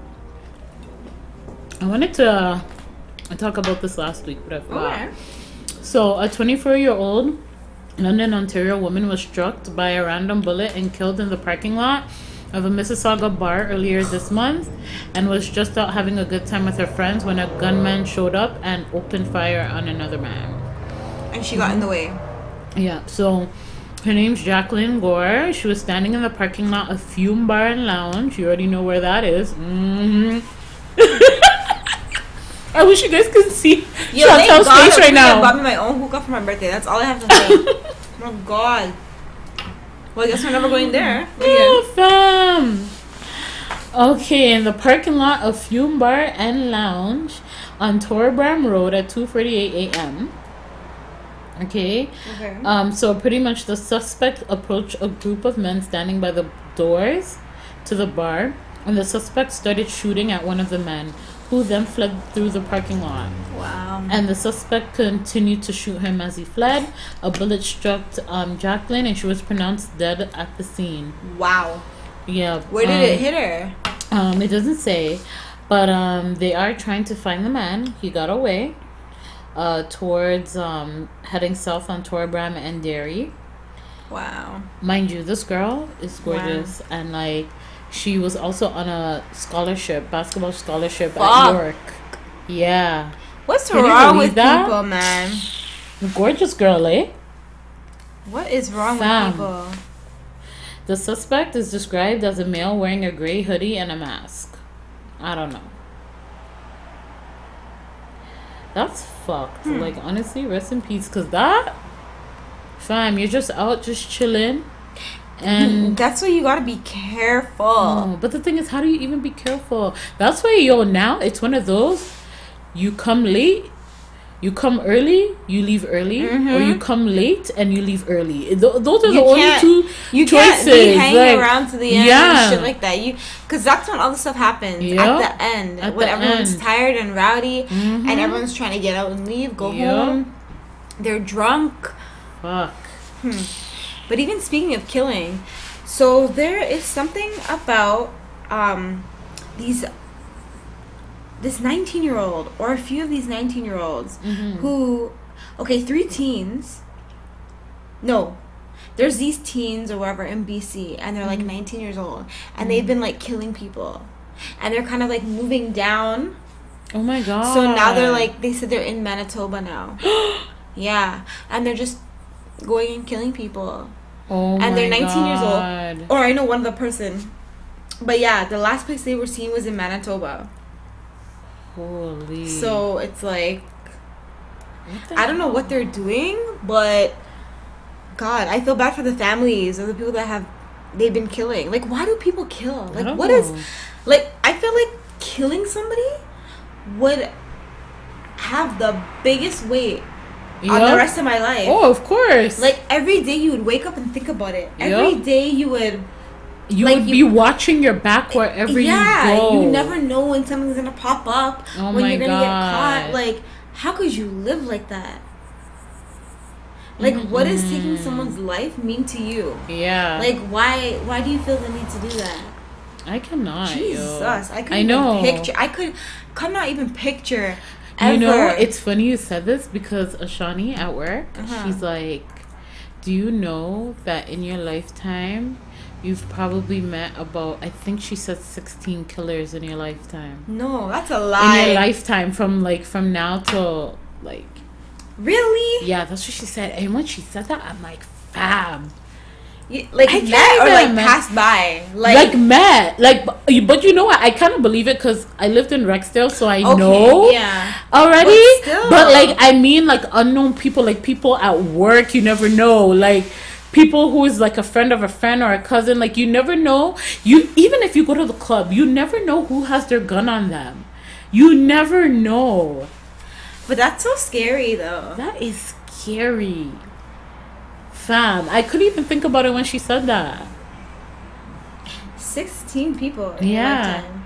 I wanted to uh, talk about this last week, but I forgot. Okay. So, a twenty-four-year-old London, Ontario woman was struck by a random bullet and killed in the parking lot of a Mississauga bar earlier this month, and was just out having a good time with her friends when a gunman showed up and opened fire on another man. And she got in the way. Yeah, so her name's Jacqueline Gore. She was standing in the parking lot of Fume Bar and Lounge. You already know where that is. Mm-hmm. I wish you guys could see Yo, thank Chantel's God face right I now. bought me my own hookah for my birthday. That's all I have to say. Oh my God. Well, I guess we're never going there. Oh, fam. Okay, in the parking lot of Fume Bar and Lounge on Torbram Road at two forty-eight a.m. Okay. Okay. Um, so pretty much the suspect approached a group of men standing by the doors to the bar, and the suspect started shooting at one of the men, who then fled through the parking lot. Wow. And the suspect continued to shoot him as he fled. A bullet struck um, Jacqueline, and she was pronounced dead at the scene. Wow. Yeah. Where did um, it hit her? Um, it doesn't say, but um, they are trying to find the man. He got away. Uh, towards um, heading south on Torbram and Derry. Wow. Mind you, this girl is gorgeous, and like she was also on a scholarship, basketball scholarship Fuck. at York. Yeah, What's Can you wrong believe with that? people, man? gorgeous girl, eh? What is wrong Fam. with people? The suspect is described as a male wearing a gray hoodie and a mask. I don't know. That's fucked. Hmm. Like honestly, rest in peace, cause that, fam, you're just out, just chilling, and That's why you gotta be careful. oh, but the thing is, how do you even be careful? That's why, yo, now it's one of those. You come late, you come early, you leave early, or you come late and you leave early. Th- those are You the only can't- two You choices. can't be hanging like, around to the end yeah. and shit like that. You, because that's when all the stuff happens Yep. at the end, At when the everyone's end. tired and rowdy, Mhm. and everyone's trying to get out and leave, go Yep. home. They're drunk. Fuck. Hmm. But even speaking of killing, so there is something about um these this nineteen year old or a few of these nineteen year olds Mm-hmm. who okay three teens no there's these teens or whatever in B C and they're like Mm-hmm. nineteen years old and they've been like killing people and they're kind of like moving down. Oh my god. So now they're like, they said they're in Manitoba now. Yeah, and they're just going and killing people. Oh And my they're nineteen years old. God. Or I know one other person. But yeah, the last place they were seen was in Manitoba. Holy. So it's like, What the I don't know hell? what they're doing, but God, I feel bad for the families of the people that have, they've been killing. Like, why do people kill? I Like, don't what is, know. like, I feel like killing somebody would have the biggest weight on the Yup. rest of my life. Oh, of course. Like every day you would wake up and think about it. Every Yup. day you would you like, would you- be watching your back wherever yeah, you go. you never know when something's gonna pop up, Oh when my you're gonna God. get caught. Like, how could you live like that? Like, what does taking someone's life mean to you? Yeah. Like, why why do you feel the need to do that? I cannot. Jesus, yo. I couldn't I know. even picture. I could, could not even picture. Ever. You know, it's funny you said this because Ashani at work, Uh-huh. she's like, do you know that in your lifetime, you've probably met about, I think she said sixteen killers in your lifetime. No, that's a lie. In your lifetime, from like, from now till like, Really? yeah, that's what she said. And when she said that, I'm like, fam. You, like I met can't or like even- passed by? Like, Like, met. Like, but, but you know what? I kind of believe it because I lived in Rexdale, so I okay, know. yeah. Already, But still. but like I mean, like unknown people, like people at work, you never know. Like people who is like a friend of a friend or a cousin, like you never know. You even if you go to the club, you never know who has their gun on them. You never know. But that's so scary, though. That is scary, fam. I couldn't even think about it when she said that. Sixteen people. In your Yeah. lifetime.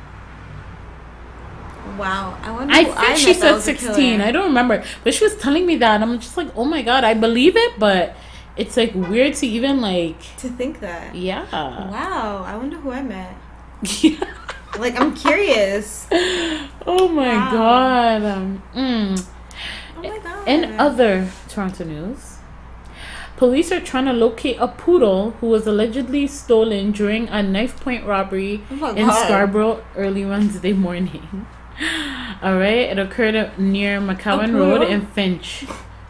Wow. I wonder. I who think met she that said was a sixteen. killer. I don't remember, but she was telling me that, and I'm just like, oh my god, I believe it, but it's like weird to even like, To think that. yeah. Wow. I wonder who I met. Yeah. Like, I'm curious. Oh my Wow. god. Um, mm. Oh my god. In other Toronto news, police are trying to locate a poodle who was allegedly stolen during a knife point robbery Oh my in God. Scarborough early Wednesday morning. All right, it occurred near McCowan A Road poodle? in Finch.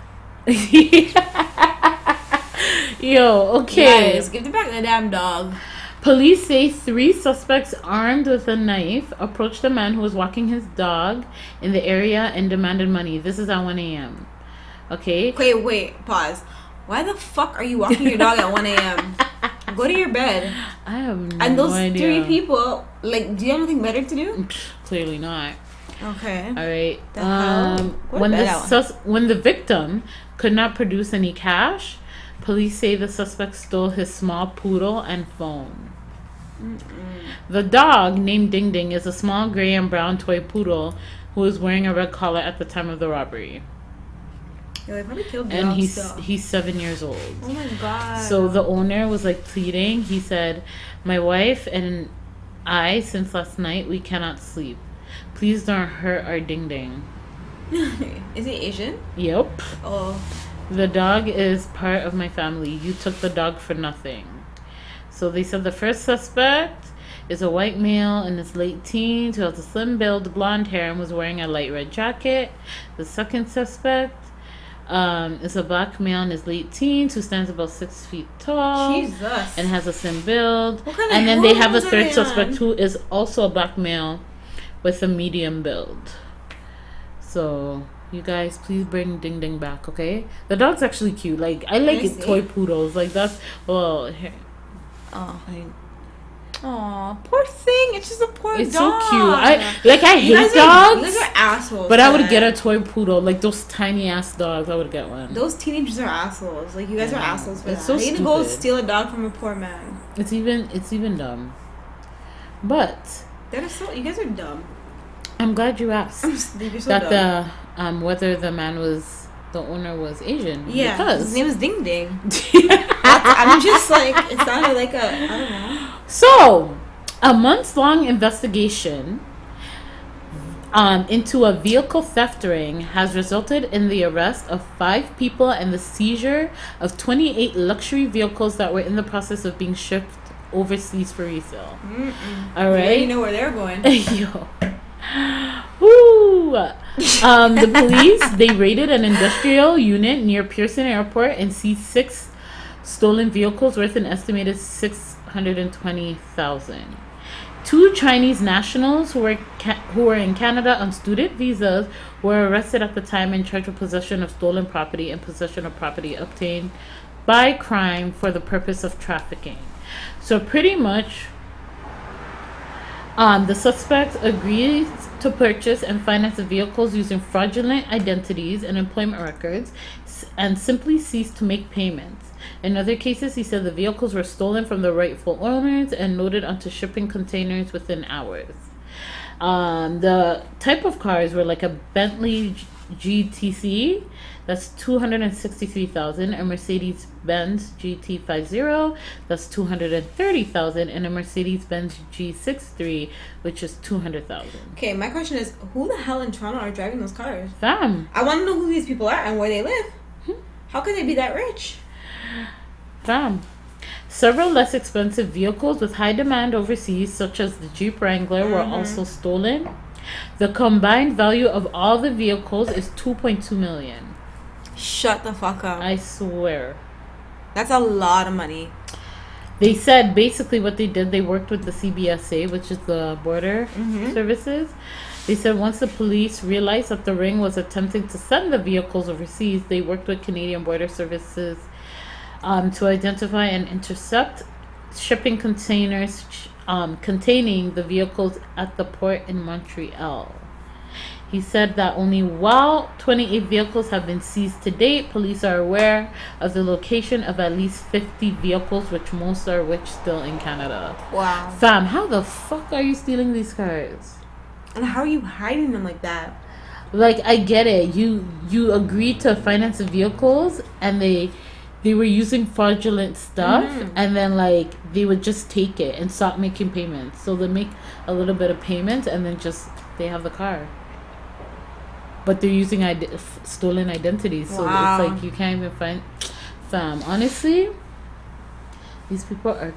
Yo, okay. Guys, give it back the damn dog. Police say three suspects armed with a knife approached a man who was walking his dog in the area and demanded money. This is at one a.m. Okay? Wait, wait. Pause. Why the fuck are you walking your dog at one a.m.? Go to your bed. I have no And those idea. three people, like, do you have anything better to do? Psh, Clearly not. Okay. All right. The hell? Um, Go to when the bed, Alan. sus- when the victim could not produce any cash, police say the suspect stole his small poodle and phone. The dog, named Ding Ding, is a small gray and brown toy poodle who was wearing a red collar at the time of the robbery, Yo, they probably killed and dogs he's still. he's seven years old. Oh my god. So the owner was like pleading. He said, "My wife and I, since last night, we cannot sleep. Please don't hurt our Ding Ding." Is he Asian? Yep. Oh. The dog is part of my family. You took the dog for nothing. So they said the first suspect is a white male in his late teens who has a slim build, blonde hair, and was wearing a light red jacket. The second suspect um, is a black male in his late teens who stands about six feet tall Jesus. and has a slim build. What kind of And then they have a hormones are third they suspect on? who is also a black male with a medium build. So you guys, please bring Ding Ding back, okay? The dog's actually cute. Like I like Let me see. toy poodles. Like that's well, here, Oh. I, Aw, poor thing. It's just a poor it's dog. so cute. I like I You hate guys are, you dogs, guys are assholes. but I for would that. get a toy poodle. Like those tiny ass dogs, I would get one. Those teenagers are assholes. Like, you guys are Yeah. assholes for It's that. so They need to go stupid. steal a dog from a poor man. It's even it's even dumb. But That is so. You guys are dumb. I'm glad you asked. You're so that dumb. the um whether the man was the owner was Asian. Yeah, because his name is Ding Ding. I'm just like, it sounded like a, I don't know. So, a months-long investigation um, into a vehicle theft ring has resulted in the arrest of five people and the seizure of twenty-eight luxury vehicles that were in the process of being shipped overseas for resale. Mm-mm. All right, yeah, you know where they're going. Yo. Woo! Um, the police, they raided an industrial unit near Pearson Airport and seized six stolen vehicles worth an estimated six hundred twenty thousand dollars. Two Chinese nationals who were ca- who were in Canada on student visas were arrested at the time and charged with possession of stolen property and possession of property obtained by crime for the purpose of trafficking. So pretty much, um, the suspects agreed to purchase and finance the vehicles using fraudulent identities and employment records s- and simply ceased to make payments. In other cases, he said the vehicles were stolen from the rightful owners and loaded onto shipping containers within hours. Um, the type of cars were like a Bentley G T C, that's two hundred sixty-three thousand dollars, a Mercedes-Benz G T fifty, that's two hundred thirty thousand dollars, and a Mercedes-Benz G sixty-three, which is two hundred thousand dollars. Okay, my question is, who the hell in Toronto are driving those cars? Fam. I want to know who these people are and where they live. How can they be that rich? Fam. Several less expensive vehicles with high demand overseas, such as the Jeep Wrangler, were Mm-hmm. also stolen. The combined value of all the vehicles is two point two million dollars. Shut the fuck up. I swear. That's a lot of money. They said basically what they did, they worked with the C B S A, which is the border Mm-hmm. services. They said once the police realized that the ring was attempting to send the vehicles overseas, they worked with Canadian Border Services um, to identify and intercept shipping containers um, containing the vehicles at the port in Montreal. He said that only while twenty-eight vehicles have been seized to date, police are aware of the location of at least fifty vehicles, which most are which still in Canada. Wow. Fam, how the fuck are you stealing these cars? And how are you hiding them like that? Like, I get it. You you agreed to finance the vehicles, and they they were using fraudulent stuff, Mhm. and then like they would just take it and stop making payments. So they make a little bit of payment, and then just they have the car. But they're using ide- f- stolen identities, so Wow. it's like you can't even find. Fam, honestly, these people are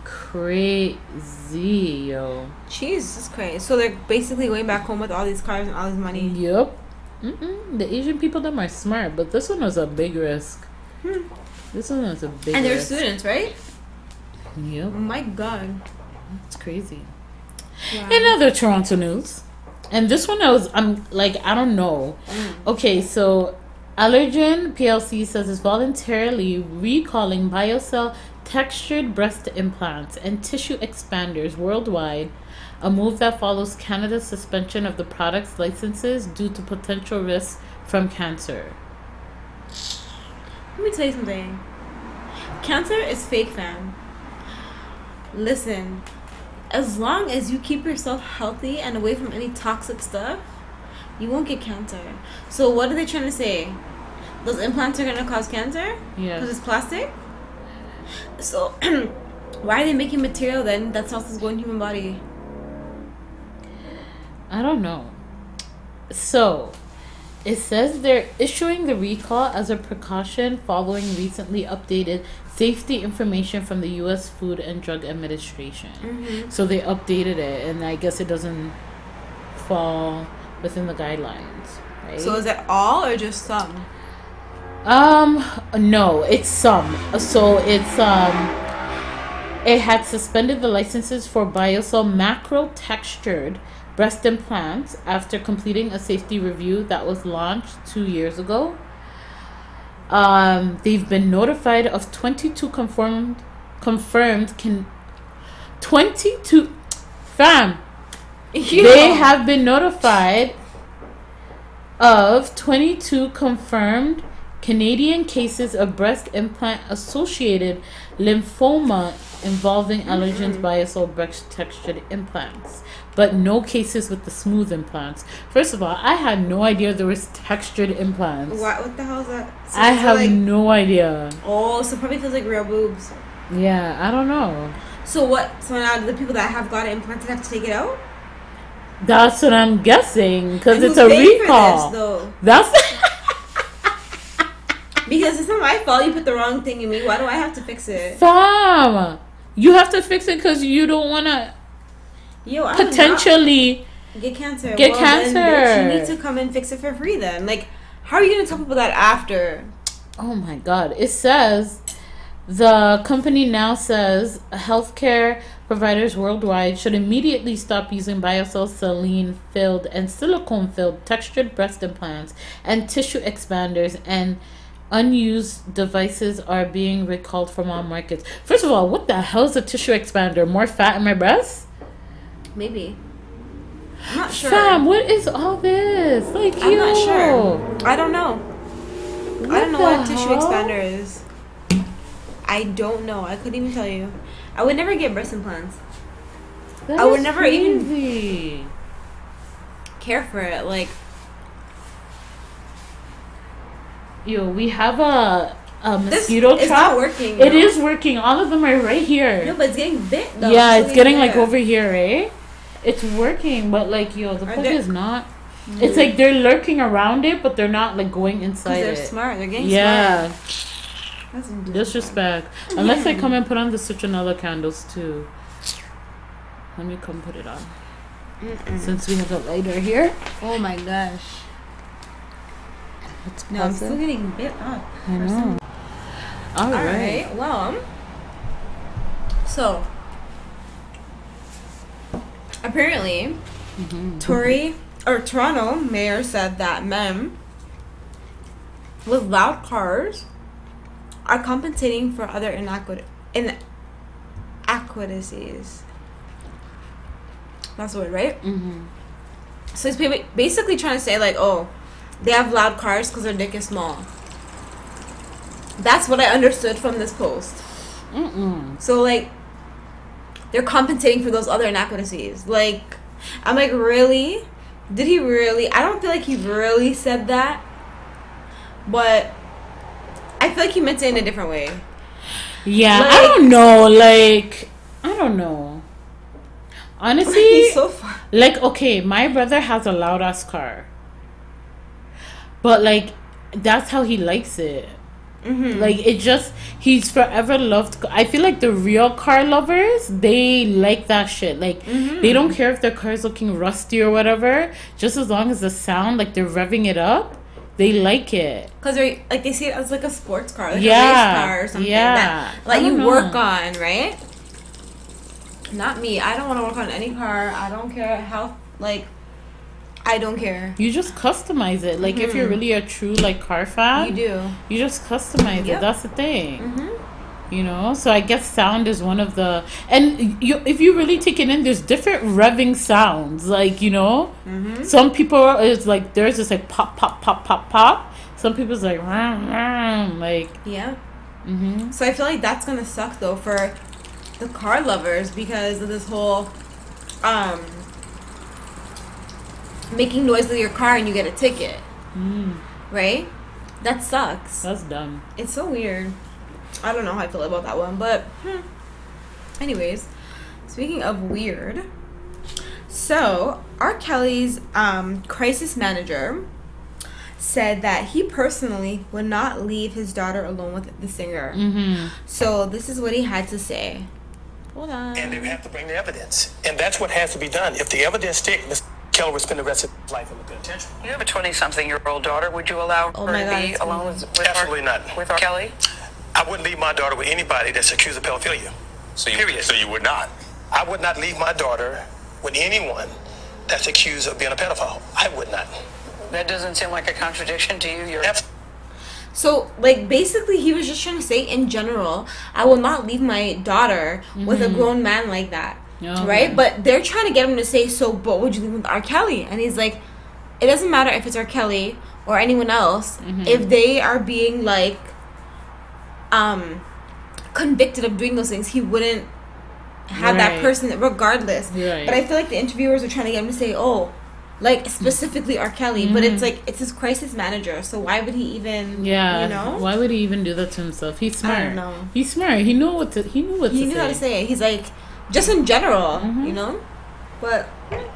crazy, yo. Jesus Christ. So they're basically going back home with all these cars and all this money. Yep. Mm-mm. The Asian people, them are smart, but this one was a big risk. Hmm. This one was a big And they're risk. students, right? Yep. Oh my god. It's crazy. Wow. In other Toronto news, and this one I was, I'm like, I don't know. Mm. Okay, so Allergen P L C says it's voluntarily recalling BioCell textured breast implants and tissue expanders worldwide, a move that follows Canada's suspension of the product's licenses due to potential risks from cancer. Let me tell you something. Cancer is fake, fam. Listen, as long as you keep yourself healthy and away from any toxic stuff, you won't get cancer. So what are they trying to say? Those implants are gonna cause cancer? Yeah. Because it's plastic? So why are they making material then that's not supposed to go in human body? I don't know. So, it says they're issuing the recall as a precaution following recently updated safety information from the U S Food and Drug Administration. Mm-hmm. So they updated it, and I guess it doesn't fall within the guidelines, right? So is that all or just some? Um, no, it's some. So it's um, it had suspended the licenses for BioCell macro textured breast implants after completing a safety review that was launched two years ago. Um, they've been notified of twenty-two confirmed confirmed can twenty-two fam. They have been notified of twenty-two confirmed Canadian cases of breast implant associated lymphoma involving allergens biosol breast textured implants, but no cases with the smooth implants. First of all, I had no idea there was textured implants. What, what the hell is that? So I is it have like, no idea. oh, so it probably feels like real boobs. Yeah, I don't know. So what? So now the people that have got it implanted have to take it out? That's what I'm guessing, because And it's who's a paying for recall. this, though? That's Because it's not my fault you put the wrong thing in me. Why do I have to fix it? fam. You have to fix it because you don't want to Yo, I would potentially not get cancer. get well, cancer. Then, bitch, you need to come and fix it for free then. Like, how are you going to tell people that after? Oh my god. It says the company now says healthcare providers worldwide should immediately stop using Biocell saline filled and silicone filled textured breast implants and tissue expanders, and unused devices are being recalled from all markets. First of all, what the hell is a tissue expander? More fat in my breast? Maybe. I'm not sure. Fam, what is all this? Like, I'm yo. not sure. I don't know. What I don't know the what a tissue hell? expander is. I don't know. I couldn't even tell you. I would never get breast implants. That I would is never even- crazy. Care for it. Like, Yo, we have a, a this mosquito it's trap. not working. It no. is working. All of them are right here. No, but it's getting bit though. yeah, it's getting there. like over here, eh? It's working, but like, yo, the Are bug they- is not. It's like they're lurking around it, but they're not like going inside Because they're it. smart. They're getting Yeah, smart. That's disrespect. Unless I come and put on the citronella candles too. Let me come put it on. Mm-mm. Since we have a lighter here. Oh my gosh. Let's No, I'm pause still it. getting bit up. I know. All All right. right. Well, so apparently, Mm-hmm. Tory or Toronto mayor said that men with loud cars are compensating for other inadequate inadequacies. That's the word, right? Mm-hmm. So he's ba- basically trying to say like, oh, they have loud cars because their dick is small. That's what I understood from this post. Mm-mm. So like, they're compensating for those other inadequacies. Like, I'm like, really? Did he really? I don't feel like he really said that. But I feel like he meant it in a different way. Yeah, Like- I don't know. Like, I don't know. Honestly, He's so far. like, okay, my brother has a loud ass car, but like, that's how he likes it. Mm-hmm. Like, it just, he's forever loved. I feel like the real car lovers, they like that shit. Like, Mm-hmm. they don't care if their car's looking rusty or whatever, just as long as the sound, like, they're revving it up, they like it. Because they like they see it as like a sports car, like Yeah, a race car or something yeah. that I like don't you know. work on, right? Not me. I don't want to work on any car. I don't care how like. I don't care. You just customize it. Like, if you're Mhm. really a true, like, car fan, You do. you just customize Yep. it. That's the thing. Mm-hmm. You know? So I guess sound is one of the... And you, if you really take it in, there's different revving sounds. Like, you know? Mm-hmm. Some people, it's like, there's just like pop, pop, pop, pop, pop. Some people's like, ram, ram, like... Yeah. Mm-hmm. So I feel like that's gonna suck though for the car lovers because of this whole um making noise with your car and you get a ticket, Mm, right? That sucks. that's dumb. It's so weird. I don't know how I feel about that one, but hmm. Anyways, speaking of weird, so R. Kelly's um, crisis manager said that he personally would not leave his daughter alone with the singer. Mm-hmm. So this is what he had to say. Hold on. And they have to bring the evidence. And that's what has to be done. If the evidence sticks, Mister Keller would spend the rest of his life in the penitentiary. You have a twenty-something-year-old daughter. Would you allow Oh her my to God, be it's alone amazing. with, with Absolutely R, not. with R. Kelly? I wouldn't leave my daughter with anybody that's accused of pedophilia. So you, Period. so you would not. I would not leave my daughter with anyone that's accused of being a pedophile. I would not. That doesn't seem like a contradiction to you. You're Abs- So, like, basically, he was just trying to say, in general, I will not leave my daughter with a grown man like that, Okay. right? But they're trying to get him to say, so, but would you leave with R. Kelly? And he's like, it doesn't matter if it's R. Kelly or anyone else, Mm-hmm. if they are being like um convicted of doing those things, he wouldn't have that Right. person regardless. Right. But I feel like the interviewers are trying to get him to say, oh, like specifically R. Kelly, but it's like it's his crisis manager, so why would he even? Yeah. you know, Why would he even do that to himself? He's smart. I don't know. He's smart. He knew what to. He knew what He to knew say. how to say it. He's like, just in general, Mm-hmm. you know. But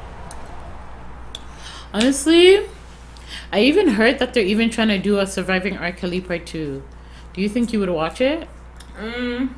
Honestly, I even heard that they're even trying to do a Surviving R. Kelly part two. Do you think you would watch it? mm,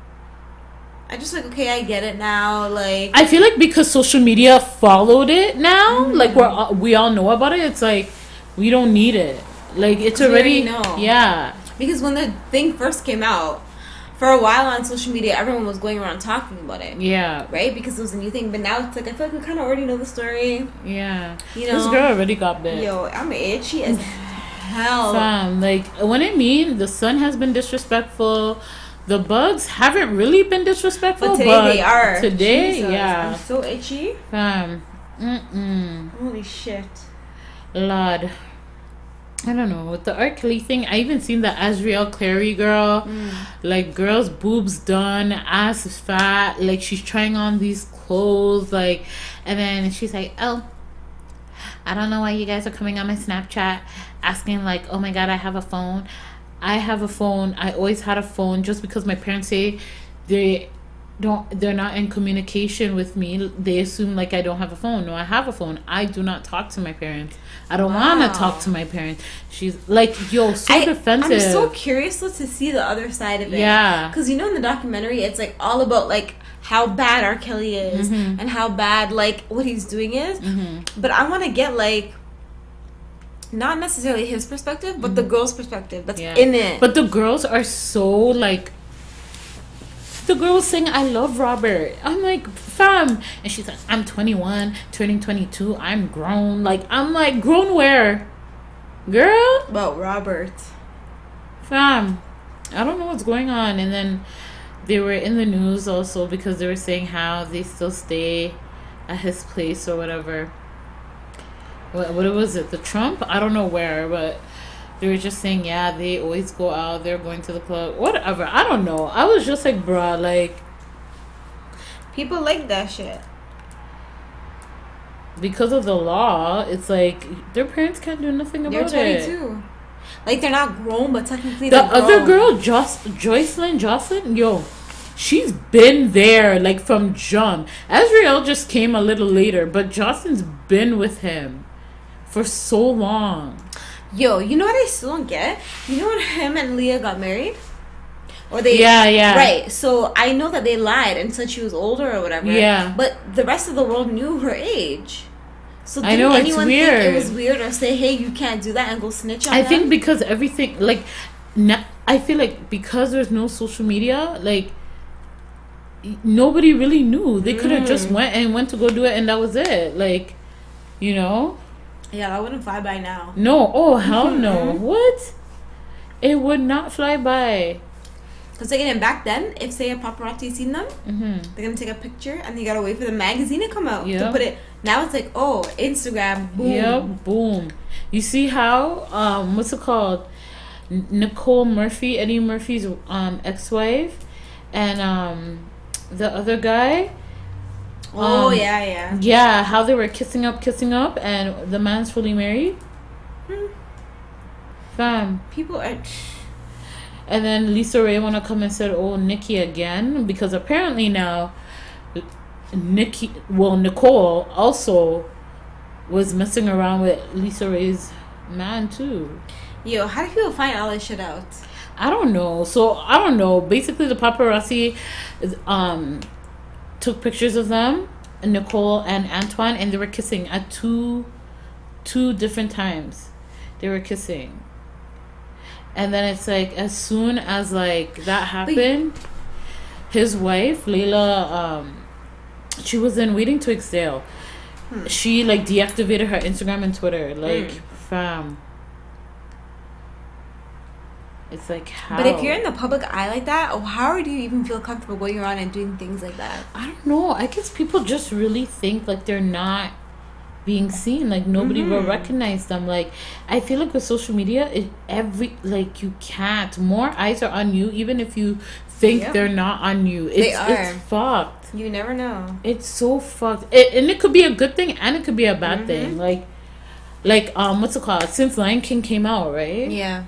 I just like, okay, I get it now. Like, I feel like because social media followed it now, Mm-hmm. like we're all- we all know about it. It's like we don't need it. Like it's 'Cause we already, already know. yeah, because when the thing first came out, for a while on social media, everyone was going around talking about it. yeah, Right, because it was a new thing, but now it's like I feel like we kind of already know the story. yeah. You This know? girl already got bit. Yo, I'm itchy as hell. Fam, like when I mean the sun has been disrespectful, the bugs haven't really been disrespectful, But today but they are. Today, Jesus, yeah, I'm so itchy. fam. Mm-mm. Holy shit. Lord. I don't know. With the R. Kelly thing, I even seen the Azriel Clary girl. Mm. Like, girl's boobs done, ass is fat. Like, she's trying on these clothes. Like, and then she's like, oh, I don't know why you guys are coming on my Snapchat asking, like, oh my God, I have a phone. I have a phone. I always had a phone. Just because my parents say they don't, they're not in communication with me, they assume like I don't have a phone. No, I have a phone. I do not talk to my parents. I don't Wow. want to talk to my parents. She's like, yo, so I, defensive. I'm so curious though to see the other side of it. Yeah. Because you know in the documentary, it's like all about like how bad R. Kelly is Mm-hmm. and how bad like what he's doing is. But I want to get like not necessarily his perspective, but the girl's perspective that's Yeah. in it. But the girls are so like. The girl was saying, I love Robert. I'm like, fam. And she's like, I'm twenty-one, turning twenty-two. I'm grown. Like, I'm like, grown where? Girl? about Robert. Fam. I don't know what's going on. And then they were in the news also because they were saying how they still stay at his place or whatever. What, what was it? The Trump? I don't know where, but they were just saying, yeah, they always go out. They're going to the club. Whatever. I don't know. I was just like, bruh, like, People like that shit. because of the law, it's like their parents can't do nothing They're about it. twenty-two. Like they're not grown, but technically The they're other grown. girl, Joss, Joycelyn, Jocelyn, yo, she's been there like from jump. Azriel just came a little later, but Jocelyn's been with him for so long. Yo, you know what I still don't get? You know when him and Leah got married? Or they Yeah, yeah. Right. So I know that they lied and said she was older or whatever. Yeah. But the rest of the world knew her age. So I didn't know, it's anyone think weird. it was weird or say, hey, you can't do that and go snitch on I them? think because everything, like, na- I feel like because there's no social media, like, y- nobody really knew. They could have Mm. just went and went to go do it, and that was it. Like, you know. Yeah, that wouldn't fly by now. No, oh hell no! Mm-hmm. What? It would not fly by. Because again, back then, if say a paparazzi seen them, Mm-hmm. they're gonna take a picture and they gotta wait for the magazine to come out to Yeah. put it. Now it's like, oh, Instagram, boom. Yep, boom. You see how um, what's it called? N- Nicole Murphy, Eddie Murphy's um ex-wife, and um, the other guy. Oh Um, yeah, yeah. Yeah, how they were kissing up, kissing up, and the man's fully married. Hmm. Fam. People are. And then Lisa Ray wanna come and said, "Oh, Nikki again," because apparently now, Nikki, well, Nicole also was messing around with Lisa Ray's man too. Yo, how do people find all this shit out? I don't know. So I don't know. Basically, the paparazzi, um, took pictures of them, Nicole and Antoine, and they were kissing at two, two different times. They were kissing. And then it's like as soon as like that happened, his wife Layla, um, she was in Waiting to Exhale. Hmm. She like deactivated her Instagram and Twitter. Like, Hmm. fam. It's like how. But if you're in the public eye like that, oh, how do you even feel comfortable going around and doing things like that? I don't know. I guess people just really think like they're not being seen. Like nobody will Mm-hmm. recognize them. Like I feel like with social media, it every like you can't. More eyes are on you, even if you think Yep. they're not on you. It's, They are. It's fucked. You never know. It's so fucked. It, and it could be a good thing and it could be a bad Mm-hmm. thing. Like, like um, what's it called? Since Lion King came out, right? Yeah.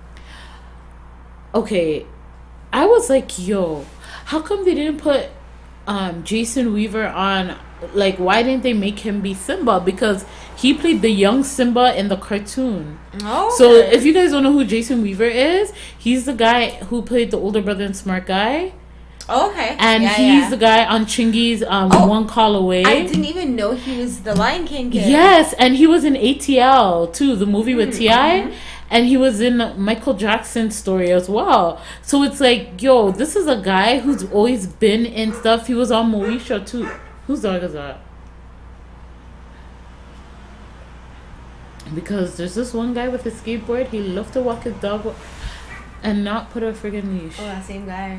Okay, I was like, yo, how come they didn't put um Jason Weaver on? Like, why didn't they make him be Simba? Because he played the young Simba in the cartoon. Oh. So if you guys don't know who Jason Weaver is, he's the guy who played the older brother in Smart Guy, Oh, okay. and yeah, he's yeah. the guy on Chingy's um Oh, One Call Away. I didn't even know he was the Lion King kid. Yes, and he was in A T L too, the movie with T I, mhm. and he was in Michael Jackson's story as well. So it's like, yo, this is a guy who's always been in stuff. He was on Moesha too. Whose dog is that? Because there's this one guy with a skateboard. He loved to walk his dog wa- and not put a friggin' leash. Oh, that same guy.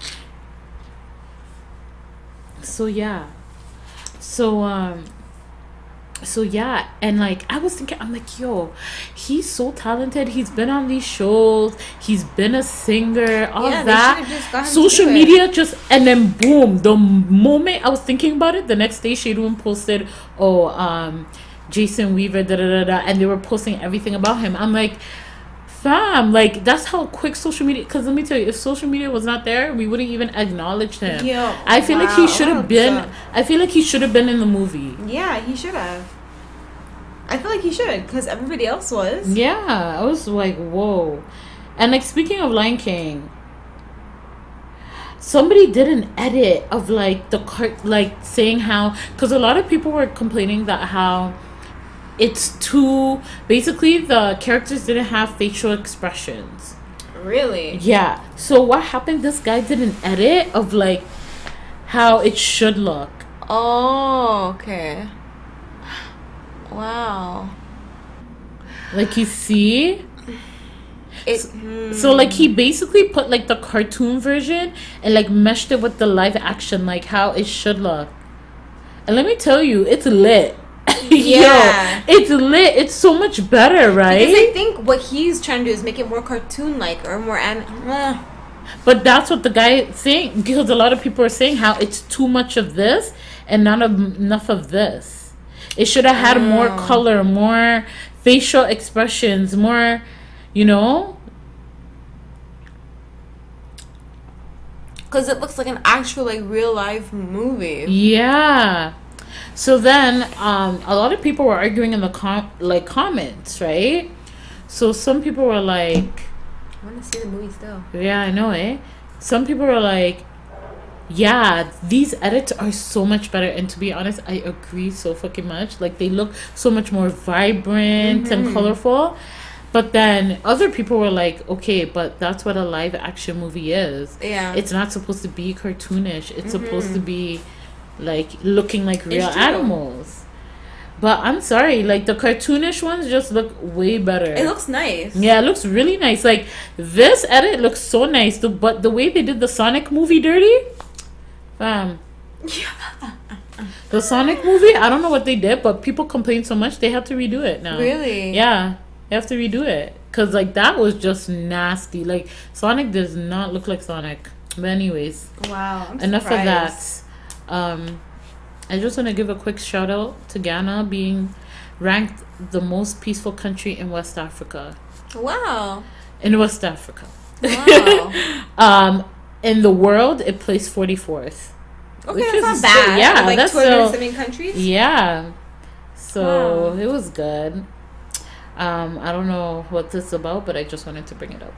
So yeah. So um so yeah, and like I was thinking, I'm like, yo, he's so talented. He's been on these shows. He's been a singer. All Yeah, they that. should've just got him to Social do it. media just, and then boom, the moment I was thinking about it, the next day Shadewin posted, oh, um, Jason Weaver, da da da da, and they were posting everything about him. I'm like, fam, like that's how quick social media. Because let me tell you, if social media was not there, we wouldn't even acknowledge him. Yo, I feel like wow, he should have been. one hundred percent. I feel like he should have been in the movie. Yeah, he should have. I feel like he should, because everybody else was. Yeah, I was like, whoa. And like speaking of Lion King, somebody did an edit of like the cart, like saying how, because a lot of people were complaining that how it's too, basically the characters didn't have facial expressions. Really? Yeah. So what happened? This guy did an edit of like how it should look. Oh, okay. Wow. Like you see. It, So like he basically put like the cartoon version and like meshed it with the live action, like how it should look. And let me tell you, it's lit. Yeah. Yo, it's lit. It's so much better, right? Because I think what he's trying to do is make it more cartoon-like or more an. Uh, But that's what the guy saying, because a lot of people are saying how it's too much of this and not of, enough of this. It should have had more Oh. color, more facial expressions, more, you know. Because it looks like an actual, like, real life movie. Yeah. So then, um, a lot of people were arguing in the com- like comments, right? So some people were like, I want to see the movie still. "Yeah, I know, eh." Some people were like, "Yeah, these edits are so much better." And to be honest, I agree so fucking much. Like they look so much more vibrant and colorful. But then other people were like, "Okay, but that's what a live action movie is. Yeah. It's not supposed to be cartoonish. It's supposed to be." Like looking like real It's true. animals. But I'm sorry, like the cartoonish ones just look way better. It looks nice. Yeah, it looks really nice. Like this edit looks so nice. The, but the way they did the Sonic movie dirty, fam. The Sonic movie, I don't know what they did, but people complained so much they have to redo it now. Really? Yeah, they have to redo it because like that was just nasty. Like Sonic does not look like Sonic. But anyways, Wow. I'm enough surprised. of that. Um, I just want to give a quick shout out to Ghana being ranked the most peaceful country in West Africa. Wow. In West Africa. Wow. Um, in the world, it placed forty-fourth. Okay, Which that's is not still- bad. yeah, like that's two hundred still- seventy countries. Yeah. So Wow. it was good. Um, I don't know what this is about, but I just wanted to bring it up.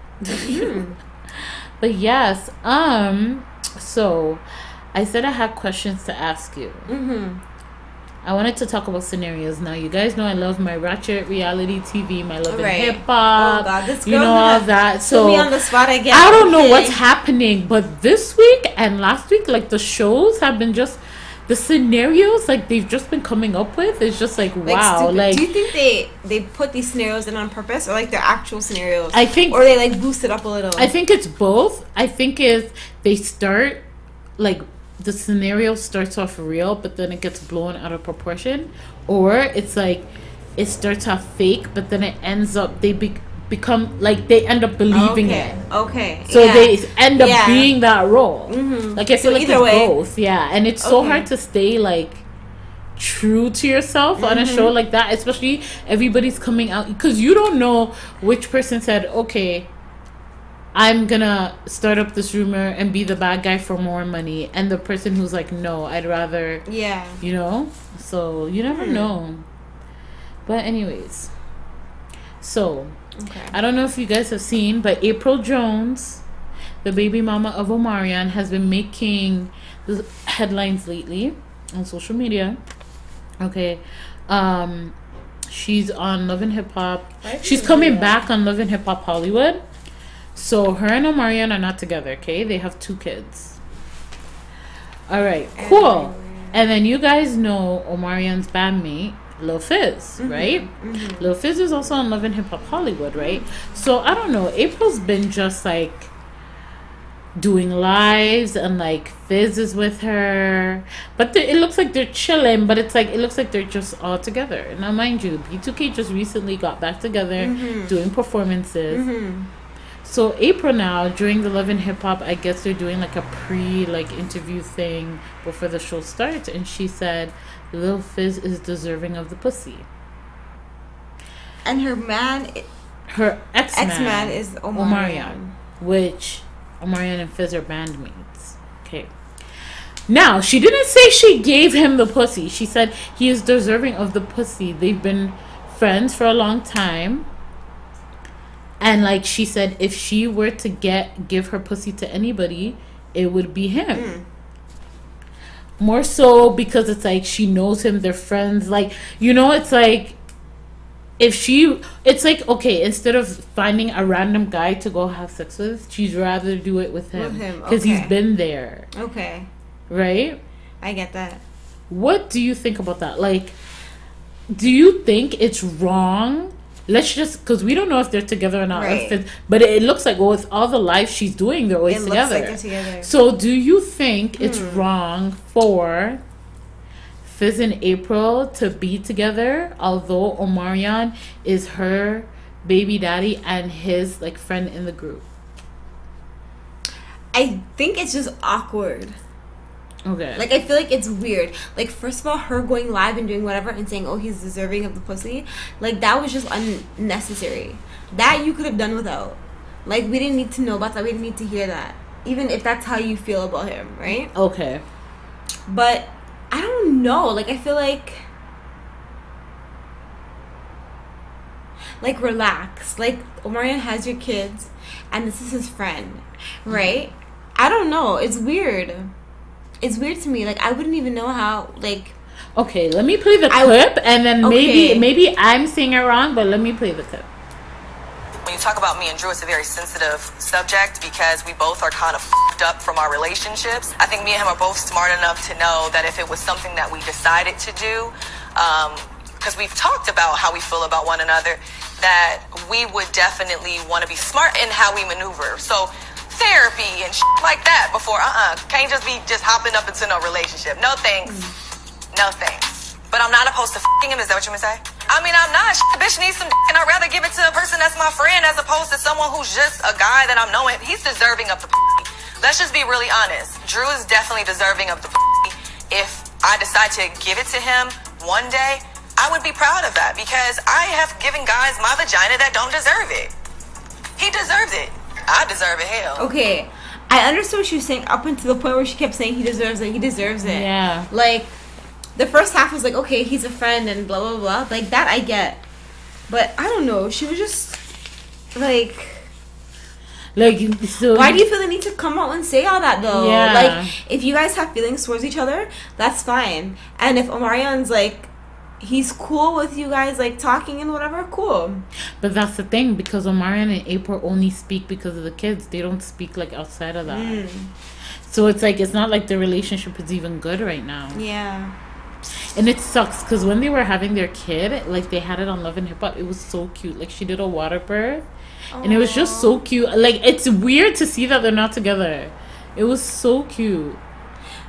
But yes, um, so I said I had questions to ask you. Mm-hmm. I wanted to talk about scenarios. Now, you guys know I love my ratchet reality T V, my love Right. and hip hop. Oh, God, this you girl's know all gonna that. Put So me on the spot again. I don't know Okay. what's happening, but this week and last week, like the shows have been just the scenarios like they've just been coming up with. It's just like, Like, wow, stupid. like do you think they they put these scenarios in on purpose, or like they're actual scenarios? I think or they like boost it up a little. I think it's both. I think is they start like the scenario starts off real, but then it gets blown out of proportion, or it's like it starts off fake, but then it ends up they be, become like they end up believing okay. it. Okay. So yeah. they end up yeah. being that role. Mm-hmm. Like I feel so like either it's way. both. Yeah, and it's so okay. hard to stay like true to yourself mm-hmm. on a show like that, especially everybody's coming out because you don't know which person said, okay, I'm gonna start up this rumor and be the bad guy for more money, and the person who's like, no, I'd rather, yeah, you know. So you never mm. know. But anyways, so okay. I don't know if you guys have seen, but April Jones, the baby mama of Omarion, has been making the headlines lately on social media. Okay, um, she's on Love and Hip Hop. She's coming back on Love and Hip Hop Hollywood. So her and Omarion are not together. Okay, they have two kids. All right, cool. And then you guys know Omarion's bandmate, Lil Fizz, mm-hmm. right? Mm-hmm. Lil Fizz is also on Love and Hip Hop Hollywood, right? So I don't know. April's been just like doing lives, and like Fizz is with her, but it looks like they're chilling, but it's like it looks like they're just all together. Now mind you, B two K just recently got back together, mm-hmm. doing performances. Mm-hmm. So April now, during the Love and Hip Hop, I guess they're doing like a pre like interview thing before the show starts, and she said Lil Fizz is deserving of the pussy, and her man, her ex ex man is Omarion, Omarion, which Omarion and Fizz are bandmates. Okay. Now, she didn't say she gave him the pussy. She said he is deserving of the pussy. They've been friends for a long time. And like she said, if she were to get give her pussy to anybody, it would be him. Mm. More so because it's like she knows him, they're friends. Like, you know, it's like if she, it's like, okay, instead of finding a random guy to go have sex with, she'd rather do it with him. Because okay. he's been there. Okay. Right? I get that. What do you think about that? Like, do you think it's wrong? Let's just, because we don't know if they're together or not. Right. If but it looks like, well, with all the life she's doing, they're always it together. Looks like they're together. So do you think hmm. it's wrong for Fizz and April to be together, although Omarion is her baby daddy and his like friend in the group? I think it's just awkward. Okay. Like, I feel like it's weird. Like, first of all, her going live and doing whatever and saying, oh, he's deserving of the pussy. Like, that was just unnecessary. That you could have done without. Like, we didn't need to know about that. We didn't need to hear that. Even if that's how you feel about him, right? Okay. But, I don't know. Like, I feel like... Like, relax. Like, Omarion has your kids, and this is his friend, right? Mm-hmm. I don't know. It's weird. It's weird to me. Like, I wouldn't even know how, like... Okay, let me play the I, clip, and then okay. maybe maybe I'm saying it wrong, but let me play the clip. When you talk about me and Drew, it's a very sensitive subject because we both are kind of f***ed up from our relationships. I think me and him are both smart enough to know that if it was something that we decided to do, because um, we've talked about how we feel about one another, that we would definitely want to be smart in how we maneuver. So... therapy and shit like that before uh-uh can't just be just hopping up into no relationship. No thanks. No thanks. But I'm not opposed to f***ing him. Is that what you gonna say? I mean, I'm not. Shit, bitch needs some dick, and I'd rather give it to a person that's my friend as opposed to someone who's just a guy that I'm knowing. He's deserving of the pussy. Let's just be really honest. Drew is definitely deserving of the pussy. If I decide to give it to him one day, I would be proud of that because I have given guys my vagina that don't deserve it. He deserves it. I deserve it, hell. Okay, I understood what she was saying up until the point where she kept saying he deserves it, he deserves it. Yeah. Like, the first half was like, okay, he's a friend and blah, blah, blah. Like, that I get. But, I don't know, she was just, like... Like, so... Why do you feel the need to come out and say all that, though? Yeah. Like, if you guys have feelings towards each other, that's fine. And if Omarion's, like... he's cool with you guys, like, talking and whatever, cool. But that's the thing, because Omarion and April only speak because of the kids. They don't speak, like, outside of that. Mm. So it's like, it's not like the relationship is even good right now. Yeah. And it sucks, because when they were having their kid, like, they had it on Love and Hip Hop, it was so cute. Like, she did a water birth, Aww. And it was just so cute. Like, it's weird to see that they're not together. It was so cute.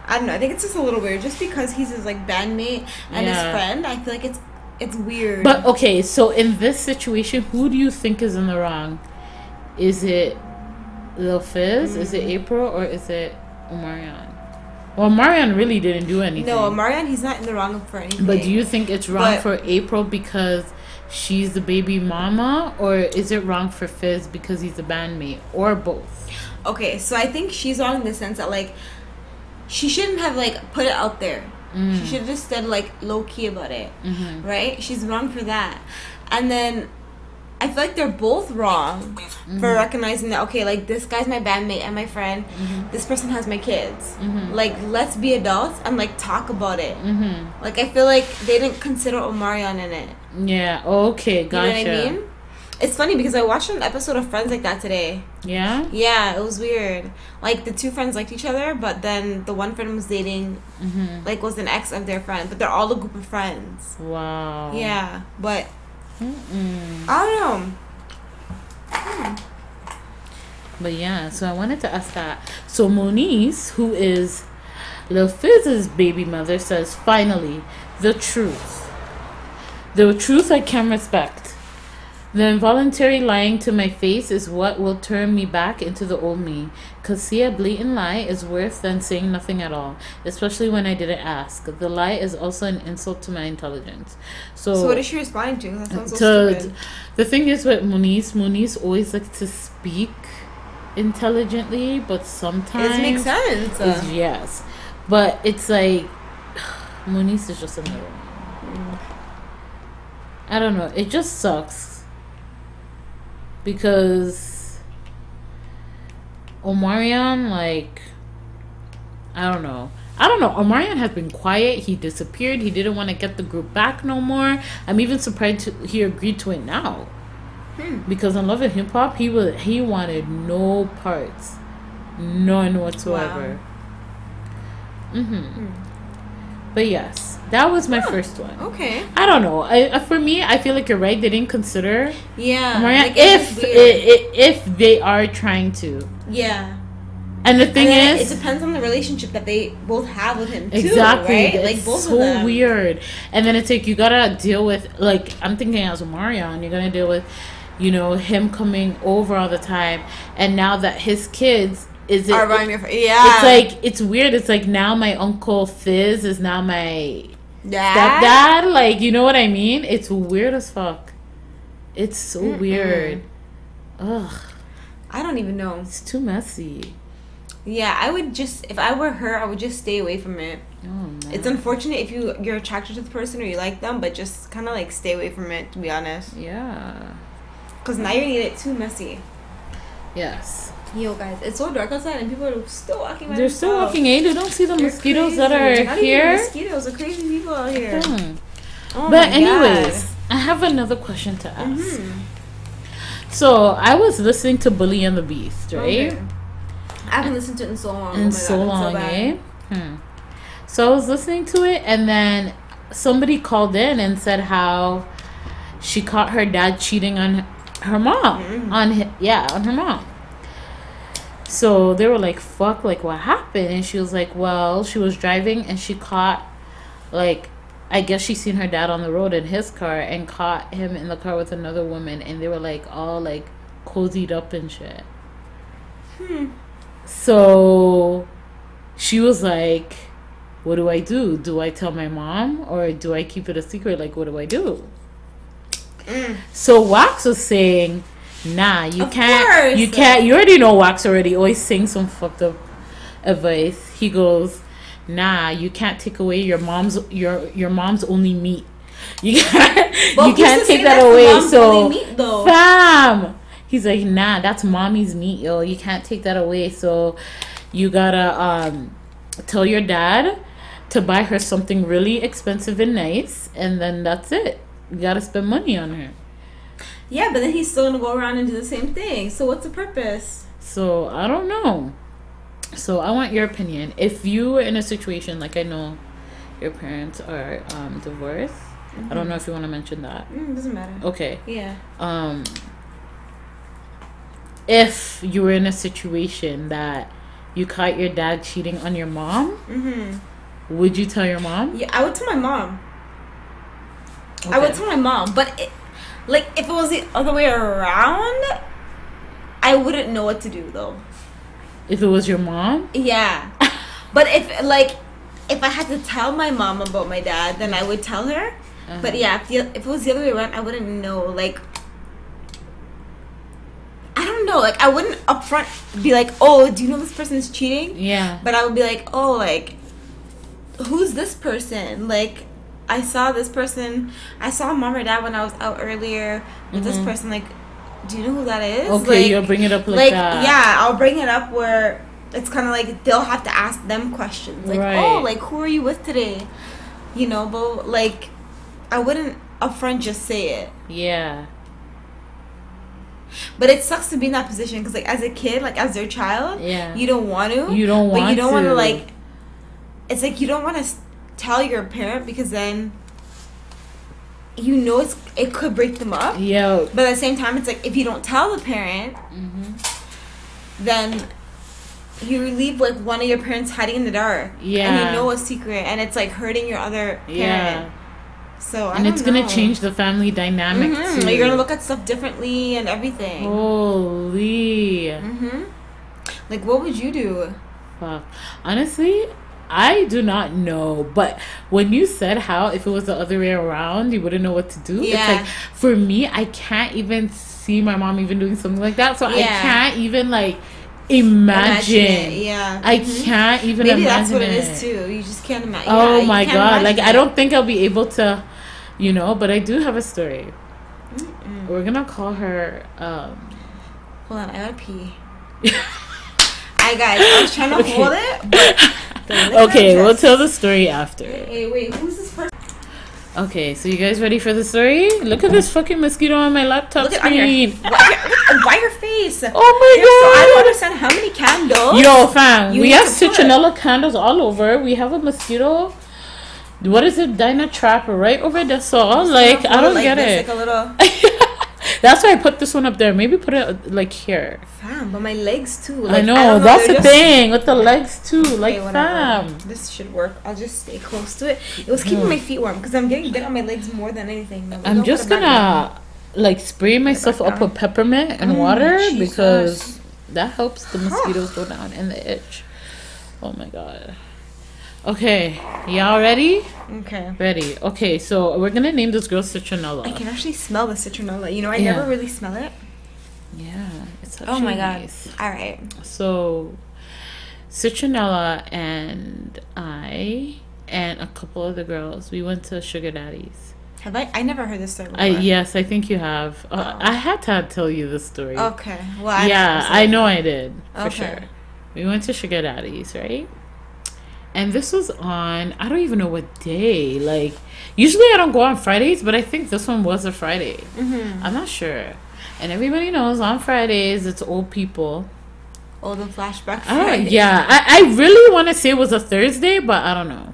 I don't know. I think it's just a little weird. Just because he's his like bandmate and Yeah. his friend, I feel like it's it's weird. But okay, so in this situation, who do you think is in the wrong? Is it Lil Fizz? Mm-hmm. Is it April? Or is it Omarion? Well, Omarion really didn't do anything. No, Omarion, he's not in the wrong for anything. But do you think it's wrong But- for April because she's the baby mama? Or is it wrong for Fizz because he's a bandmate? Or both? Okay, so I think she's wrong in the sense that, like, she shouldn't have, like, put it out there. Mm. She should have just said, like, low-key about it. Mm-hmm. Right? She's wrong for that. And then I feel like they're both wrong mm-hmm. for recognizing that, okay, like, this guy's my bandmate and my friend. Mm-hmm. This person has my kids. Mm-hmm. Like, let's be adults and, like, talk about it. Mm-hmm. Like, I feel like they didn't consider Omarion in it. Yeah, okay, gotcha. You know what I mean? It's funny because I watched an episode of Friends like that today. Yeah? Yeah, it was weird. Like, the two friends liked each other, but then the one friend was dating, mm-hmm. like, was an ex of their friend. But they're all a group of friends. Wow. Yeah, but... Mm-mm. I don't know. Hmm. But yeah, so I wanted to ask that. So Moniece, who is Lil Fizz's baby mother, says, finally, the truth. The truth I can respect. The involuntary lying to my face is what will turn me back into the old me. Cause see, a blatant lie is worse than saying nothing at all, especially when I didn't ask. The lie is also an insult to my intelligence. So, so what is she responding to? That sounds so to, stupid. The thing is with Moniece, Moniece always likes to speak intelligently, but sometimes it makes sense. Uh. Yes, but it's like Moniece is just in the wrong. I don't know. It just sucks. Because Omarion, like, I don't know. I don't know. Omarion has been quiet. He disappeared. He didn't want to get the group back no more. I'm even surprised to, he agreed to it now. Hmm. Because on Love and Hip Hop, he was he wanted no parts, none whatsoever. Wow. Mm-hmm. Hmm. But yes, that was my huh. first one. Okay. I don't know. I, for me, I feel like you're right. They didn't consider. Yeah. Omarion, like, if it, it, if they are trying to. Yeah. And the thing and is, it depends on the relationship that they both have with him too. Exactly. Right? It's like both so of them. weird. And then it's like you gotta deal with, like, I'm thinking as Omarion, you're gonna deal with, you know, him coming over all the time, and now that his kids. Is it, Are your, yeah. It's like, it's weird. It's like now my Uncle Fizz is now my Dad? stepdad. Like, you know what I mean? It's weird as fuck. It's so Mm-mm. weird. Ugh. I don't even know. It's too messy. Yeah, I would just, if I were her, I would just stay away from it. Oh, man. It's unfortunate if you, you're attracted to the person or you like them, but just kind of like stay away from it, to be honest. Yeah. Because now you're going to get it too messy. Yes. Yo, guys, it's so dark outside and people are still walking by They're themselves. still walking in. You don't see the They're mosquitoes crazy. that are Not here. Even mosquitoes are crazy people out here. Hmm. Oh but my anyways, God. I have another question to ask. Mm-hmm. So I was listening to Bully and the Beast, right? Okay. I haven't listened to it in so long. In oh my so God, long, so eh? Hmm. So I was listening to it, and then somebody called in and said how she caught her dad cheating on her mom, mm-hmm. on his, yeah, on her mom. So they were like, fuck, like, what happened? And she was like, well, she was driving and she caught, like, I guess she seen her dad on the road in his car and caught him in the car with another woman. And they were, like, all, like, cozied up and shit. Hmm. So she was like, what do I do? Do I tell my mom or do I keep it a secret? Like, what do I do? Mm. So Wax was saying... Nah, you of can't. Course. You can't. You already know Wax already always sings some fucked up advice. He goes, "Nah, you can't take away your mom's your your mom's only meat. You can't. You can't take that away." So, meat, though. fam, he's like, "Nah, that's mommy's meat, yo. You can't take that away. So, you gotta um tell your dad to buy her something really expensive and nice, and then that's it. You gotta spend money on her." Yeah, but then he's still gonna go around and do the same thing. So what's the purpose? So I don't know. So I want your opinion. If you were in a situation like I know your parents are um, divorced, mm-hmm. I don't know if you want to mention that. Mm, doesn't matter. Okay. Yeah. Um. If you were in a situation that you caught your dad cheating on your mom, Mm-hmm. would you tell your mom? Yeah, I would tell my mom. Okay. I would tell my mom, but it, like if it was the other way around, I wouldn't know what to do though. If it was your mom? Yeah, but if like if I had to tell my mom about my dad, then I would tell her. Uh-huh. But yeah, if, the, if it was the other way around, I wouldn't know. Like, I don't know. Like, I wouldn't upfront be like, "Oh, do you know this person is cheating?" Yeah. But I would be like, "Oh, like, who's this person? Like, I saw this person. I saw mom or dad when I was out earlier with this person. Like, do you know who that is?" Okay, like, you'll bring it up like, like that. yeah, I'll bring it up where it's kind of like they'll have to ask them questions. Like, Right. "Oh, like, who are you with today?" You know, but like, I wouldn't upfront just say it. Yeah. But it sucks to be in that position because, like, as a kid, like, as their child, Yeah. you don't want to. You don't But want you don't want to. to, like, it's like you don't want to tell your parent because then you know it's it could break them up. Yeah. But at the same time, it's like if you don't tell the parent, then you leave, like, one of your parents hiding in the dark. Yeah. And you know a secret, and it's, like, hurting your other parent. Yeah. So, I And don't it's going know. to change the family dynamic, Mhm. too. You're gonna look at stuff differently and everything. Holy. Mm-hmm. Like, what would you do? Fuck. Honestly, I do not know. But when you said how, if it was the other way around, you wouldn't know what to do. Yeah. It's like, for me, I can't even see my mom even doing something like that. So I Yeah. can't even, like, imagine. Imagine it, yeah. I Mhm. can't even Maybe imagine that's what it it. is too. You just can't imagine. Oh yeah, you my can't god. Like, imagine I it. don't think I'll be able to, you know, but I do have a story. Mm-mm. We're gonna call her, um, Hold on, I gotta pee. I guys, I was trying to Okay. hold it, but the liquor okay, we'll just- tell the story after. Hey, wait, who's this person? Okay, so you guys ready for the story? Look at this fucking mosquito on my laptop Look at on your, screen. why, your, why your face? Oh my You're so, I don't god! understand how many candles. Yo, fam, You we need have to put. citronella candles all over. We have a mosquito. What is it? Dinah Trapper right over the saw. Like, I don't like get this, it. Like a little. That's why I put this one up there. Maybe put it like here. Fam, but my legs too. I Like, know, don't that's they're the just- thing with the legs too. Like, Okay, whatever. fam. This should work. I'll just stay close to it. It was keeping my feet warm because I'm getting bit on my legs more than anything. No, I'm don't just put it back gonna like spray myself back up down. with peppermint and Mm, water Jesus. because that helps the mosquitoes go down and the itch. Oh my god. Okay, y'all ready? down. Okay. Ready. Okay, so we're gonna name this girl I Citronella. can actually smell the citronella. You know, I Yeah. never really smell it. Yeah, it's Oh my actually god. nice. All right. So, Citronella and I and a couple of the girls, we went to Sugar Daddy's. Have I? I never heard this story before. I yes, I think you have. Uh, Oh. I had to tell you this story. Okay. Well, I Yeah, I know I did for Okay. sure. We went to Sugar Daddy's, right? And this was on I don't even know what day. Like usually I don't go on Fridays, but I think this one was a Friday. Mm-hmm. I'm not sure. And everybody knows on Fridays it's old people. Oh, the flashback. I don't, Friday. yeah, I, I really want to say it was a Thursday, but I don't know.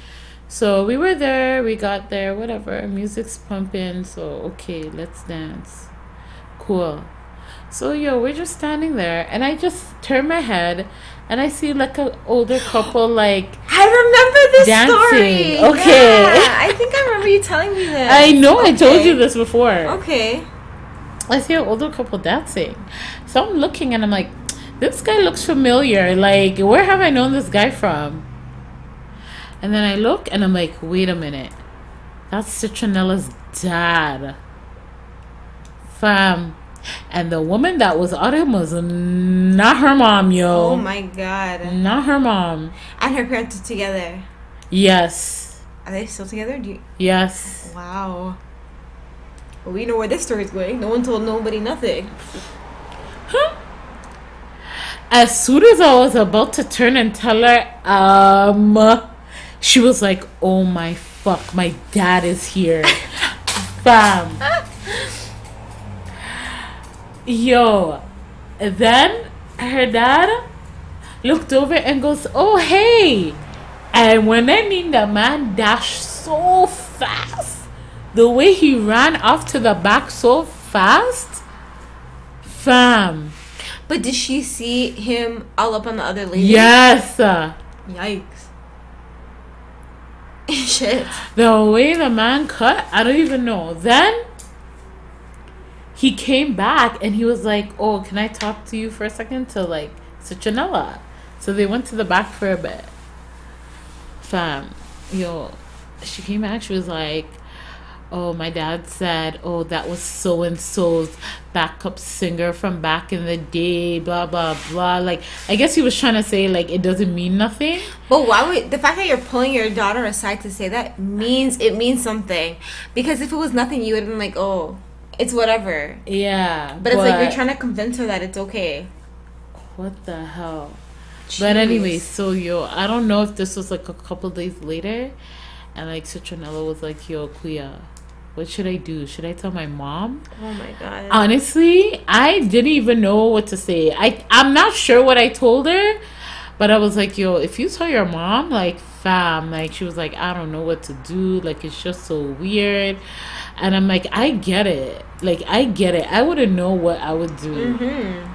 So we were there, we got there, whatever. Music's pumping, so okay, let's dance. Cool. So yo, we're just standing there, and I just turn my head, and I see like an older couple, like I remember this Dancing. story. Okay. Yeah, I think I remember you telling me this. I know I told Okay. you this before. Okay. I see an older couple dancing. So I'm looking and I'm like, this guy looks familiar. Like, where have I known this guy from? And then I look and I'm like, wait a minute. That's Citronella's dad. Fam. And the woman that was on him was not her mom, yo. Oh my god. Not her mom. And her parents are together. Yes. Are they still together? Do you? Yes. Wow. Well, we know where this story's going. No one told nobody nothing. As soon as I was about to turn and tell her, um, she was like, oh my fuck, my dad is here. Bam. Yo. Then her dad looked over and goes, oh, hey. And when I mean the man dashed so fast, the way he ran off to the back so fast, fam. But did she see him all up on the other lady? Yes. Uh, Yikes. Shit. The way the man cut, I don't even know. Then he came back and he was like, "Oh, can I talk to you for a second?" To like Citronella. So they went to the back for a bit. Fam, yo, she came back. She was like, "Oh, my dad said, oh, that was so and so's backup singer from back in the day, blah blah blah." Like, I guess he was trying to say like it doesn't mean nothing. But why would the fact that you're pulling your daughter aside to say that means it means something? Because if it was nothing, you would have been like, "Oh, it's whatever." Yeah, But, it's like you're trying to convince her that it's okay. What the hell? Jeez. But anyway, so yo, I don't know if this was like a couple days later, and like Citronella was like, "Yo, Kuya, what should I do? Should I tell my mom?" Oh my god. Honestly, I didn't even know what to say. I I'm not sure what I told her, but I was like, "Yo, if you tell your mom, like, fam," like she was like, "I don't know what to do. Like, it's just so weird." And I'm like, I get it. Like, I get it. I wouldn't know what I would do. Mm-hmm.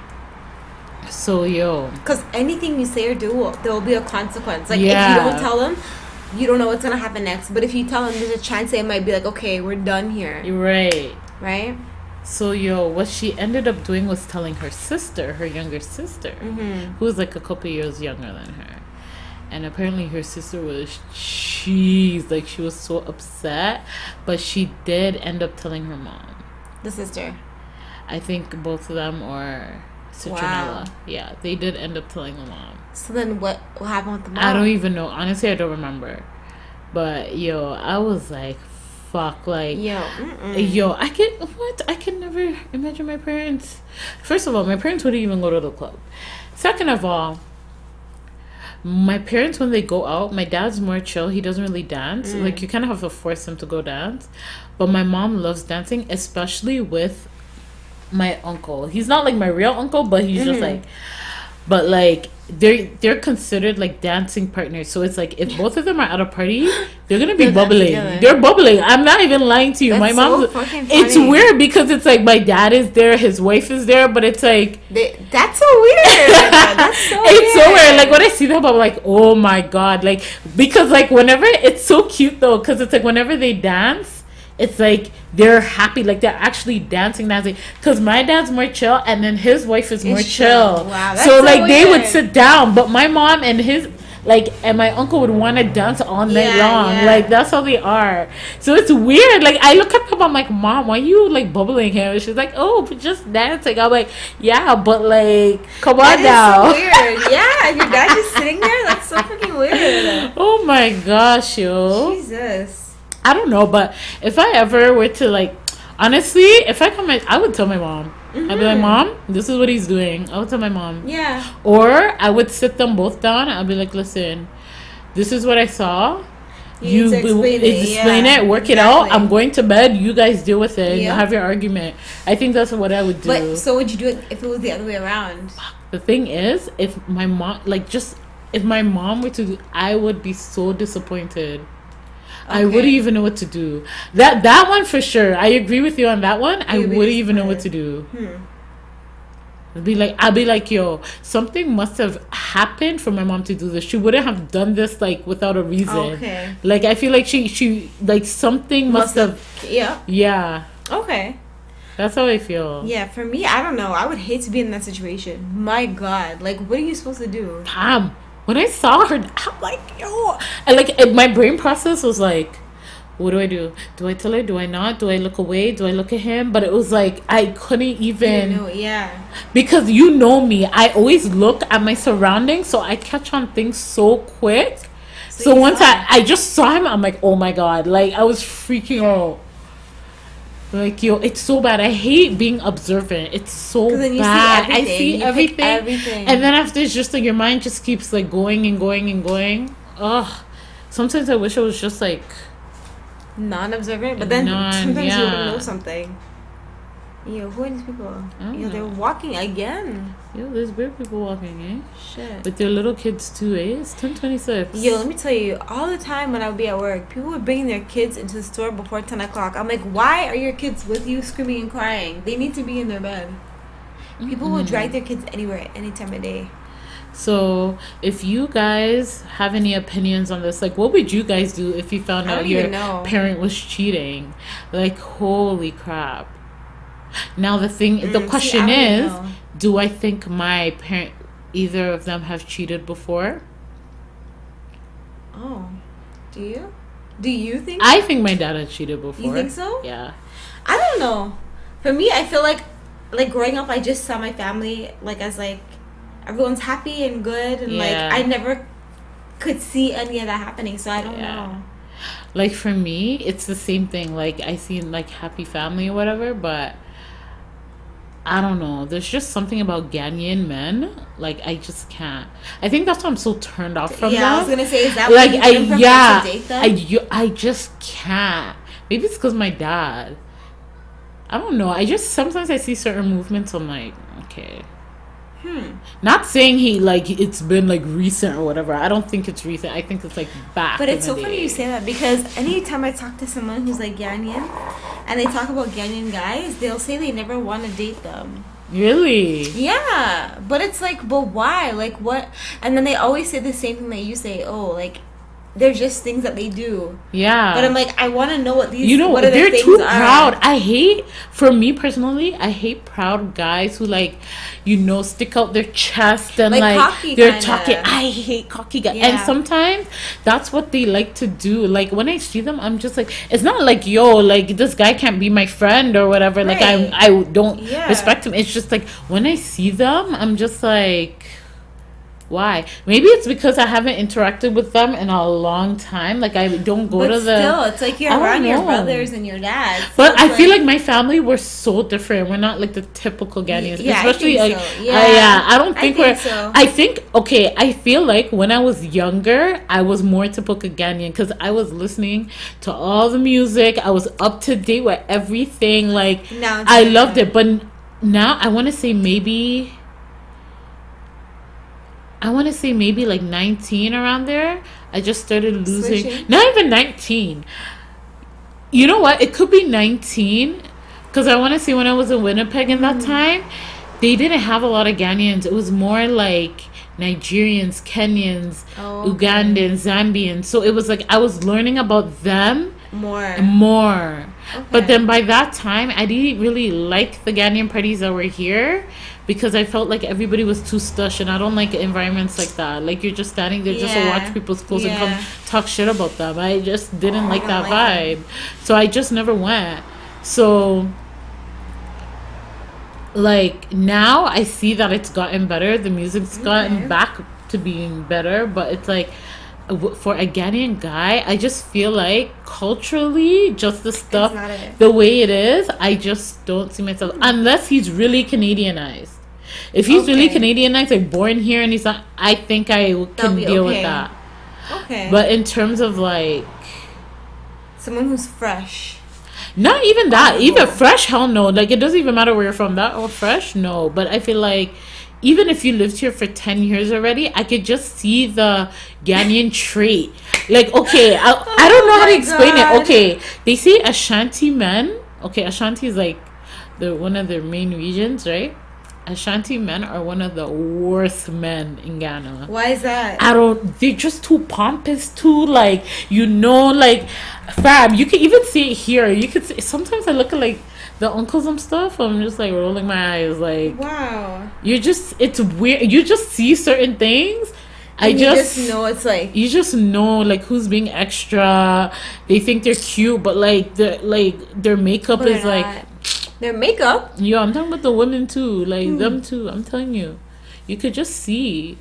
So yo, Because anything you say or do, there will be a consequence. Like, Yeah. if you don't tell them, you don't know what's going to happen next. But if you tell them, there's a chance they might be like, "Okay, we're done here." you're right. Right? So yo, what she ended up doing was telling her sister, her younger sister, Mm-hmm. who was like a couple years younger than her. And apparently her sister was cheese, like she was so upset, but she did end up telling her mom. The sister. I think both of them or Citronella. Wow. Yeah, they did end up telling the mom. So then what, what happened with the mom? I don't even know. Honestly, I don't remember. But yo, I was like, fuck, like Yo, mm-mm. Yo, I can what? I can never imagine my parents. First of all, my parents wouldn't even go to the club. Second of all, my parents when they go out, my dad's more chill. He doesn't really dance. Mm. Like you kind of have to force him to go dance. But my mom loves dancing, especially with my uncle. He's not like my real uncle, but he's just Mhm. like, but like they're they're considered like dancing partners. So it's like if both of them are at a party, they're gonna be They're bubbling. together. They're bubbling. I'm not even lying to you. That's my so mom's. fucking It's funny. weird because it's like my dad is there, his wife is there, but it's like They, that's so weird. That's so it's weird. so weird. Like when I see them, I'm like, oh my god. Like because like whenever it's so cute though, because it's like whenever they dance, it's like they're happy, like they're actually dancing, dancing. Because my dad's more chill, and then his wife is more It's chill. chill. Wow, that's so so like they would weird. sit down, but my mom and his like and my uncle would want to dance all night Yeah, long. yeah. Like that's how they are. So it's weird. Like I look at them, I'm like, Mom, why you like bubbling him? And she's like, oh, but just dancing. I'm like, yeah, but like, come on That is now. so weird. Yeah, and your dad just sitting there. That's so fucking weird. Oh my gosh, yo. Jesus. I don't know, but if I ever were to like, honestly, if I come, in, I would tell my mom. I'd be like, Mhm. Mom, this is what he's doing. I would tell my mom. Yeah. Or I would sit them both down. I'd be like, listen, this is what I saw. You need to explain it, explain yeah, it, work it out. exactly. I'm going to bed. You guys deal with it. You Yeah. have your argument. I think that's what I would do. But so would you do it if it was the other way around? The thing is, if my mom, like, just if my mom were to, do, I would be so disappointed. I Okay. wouldn't even know what to do. That that one for sure. I agree with you on that one. I You'd be wouldn't even know what to do. Hmm. I'd be like, I'd be like, yo, something must have happened for my mom to do this. She wouldn't have done this like without a reason. Okay. Like I feel like she she like something must, have. Yeah. Yeah, Okay. that's how I feel. Yeah, for me, I don't know. I would hate to be in that situation. My God. Like, what are you supposed to do? Damn. When I saw her, I'm like, yo, and like it, my brain process was like, what do I do? Do I tell her? Do I not? Do I look away? Do I look at him? But it was like I couldn't even You know, yeah. because you know me. I always look at my surroundings, so I catch on things so quick. So So, you once saw I, I just saw him, I'm like, oh my god! Like I was freaking out. Like yo, it's so bad. I hate being observant. It's so 'Cause then you see bad. I everything. see You pick everything, everything. and then after it's just like your mind just keeps like going and going and going. Ugh. Sometimes I wish I was just like. Non-observant, but then Non- sometimes you yeah. wouldn't know something. Yo, who are these people? I don't Yo, they're know. walking again. Yo, there's weird people walking, eh? Shit. With their little kids too, eh? It's ten twenty-six. Yo, let me tell you, all the time when I would be at work, people were bringing their kids into the store before ten o'clock. I'm like, why are your kids with you screaming and crying? They need to be in their bed. People will drag their kids anywhere at any time of day. So, if you guys have any opinions on this, like, what would you guys do if you found I out don't your even know. parent was cheating? Like, holy crap. Now, the thing, the Mm, see, question I don't even is, know. do I think my parent, either of them have cheated before? Oh, do you? Do you think? I think my dad had cheated before. You think so? Yeah. I don't know. For me, I feel like, like growing up, I just saw my family like as like everyone's happy and good, and Yeah. like I never could see any of that happening. So I don't Yeah. know. Like, for me, it's the same thing. Like, I see, like, happy family or whatever, but I don't know. There's just something about Ghanaian men. Like, I just can't. I think that's why I'm so turned off from Yeah, them. I was gonna say, is that Like, why you I, wouldn't prefer yeah, to date them? I, you, I just can't. Maybe it's because my dad. I don't know. I just, sometimes I see certain movements, I'm like, okay. Hmm. Not saying he, like, it's been, like, recent or whatever. I don't think it's recent. I think it's, like, back But in it's the so funny day. you say that, because anytime I talk to someone who's like Ghanaian and they talk about Ghanaian guys, they'll say they never want to date them. Really? Yeah, but it's like, but why? Like, what? And then they always say the same thing that you say. Oh, like, they're just things that they do. Yeah. But I'm like, I want to know what these. You know, what are the they're things too are. proud. I hate, for me personally, I hate proud guys who, like, you know, stick out their chest and, Like like, cocky they're kinda. talking. I hate cocky guys. Yeah. And sometimes that's what they like to do. Like, when I see them, I'm just like, it's not like, yo, like, this guy can't be my friend or whatever. Like, Right. I, I don't Yeah. respect him. It's just like, when I see them, I'm just like, why? Maybe it's because I haven't interacted with them in a long time. Like, I don't go But to the. still, it's like you're I don't around your know. brothers and your dads. So But it's I feel like my family were so different. We're not like the typical Ghanaians, Yeah, I especially think like so. yeah. I, yeah. I don't I think, think we're. so. I think okay. I feel like when I was younger, I was more typical Ghanaian because I was listening to all the music. I was up to date with everything. Like Now it's I different. loved it, but now I want to say maybe. I want to say maybe like nineteen around there. I just started losing. Switching? Not even nineteen. You know what? It could be nineteen. Because I want to say when I was in Winnipeg in that time, they didn't have a lot of Ghanaians. It was more like Nigerians, Kenyans, Oh, okay. Ugandans, Zambians. So it was like I was learning about them more. more. But Okay. then by that time, I didn't really like the Ghanaian parties that were here because I felt like everybody was too stush, and I don't like environments like that. Like you're just standing there just to Yeah. watch people's clothes and Yeah. come talk shit about them. I just didn't like don't that like vibe. So I just never went. So like now I see that it's gotten better. The music's gotten Okay. back to being better, but it's like w- for a Ghanaian guy, I just feel like culturally, just the stuff, not it. the way it is, I just don't see myself unless he's really Canadianized. If he's really Okay. Canadianized, like born here, and he's not, I think I w- can be deal with okay. that. Okay. But in terms of like, someone who's fresh. not even that, even Comfortable. fresh, hell no. Like it doesn't even matter where you're from, that or fresh, no. But I feel like even if you lived here for ten years already, I could just see the Ghanaian trait. Like, okay, I, I don't know how to my explain God. it. Okay, they say Ashanti men. Okay, Ashanti is like the one of their main regions, right? Ashanti men are one of the worst men in Ghana. Why is that? I don't. They're just too pompous, too like you know, like fam. You can even see it here. You could see, sometimes I look at like the uncles and stuff. I'm just like rolling my eyes. Like Wow. you just, it's weird. You just see certain things. I And you just, just know it's like you just know like who's being extra. They think they're cute, but like the like their makeup But is they're like. not. Their makeup. Yo, I'm talking about the women too. Like Hmm. them too. I'm telling you, you could just see.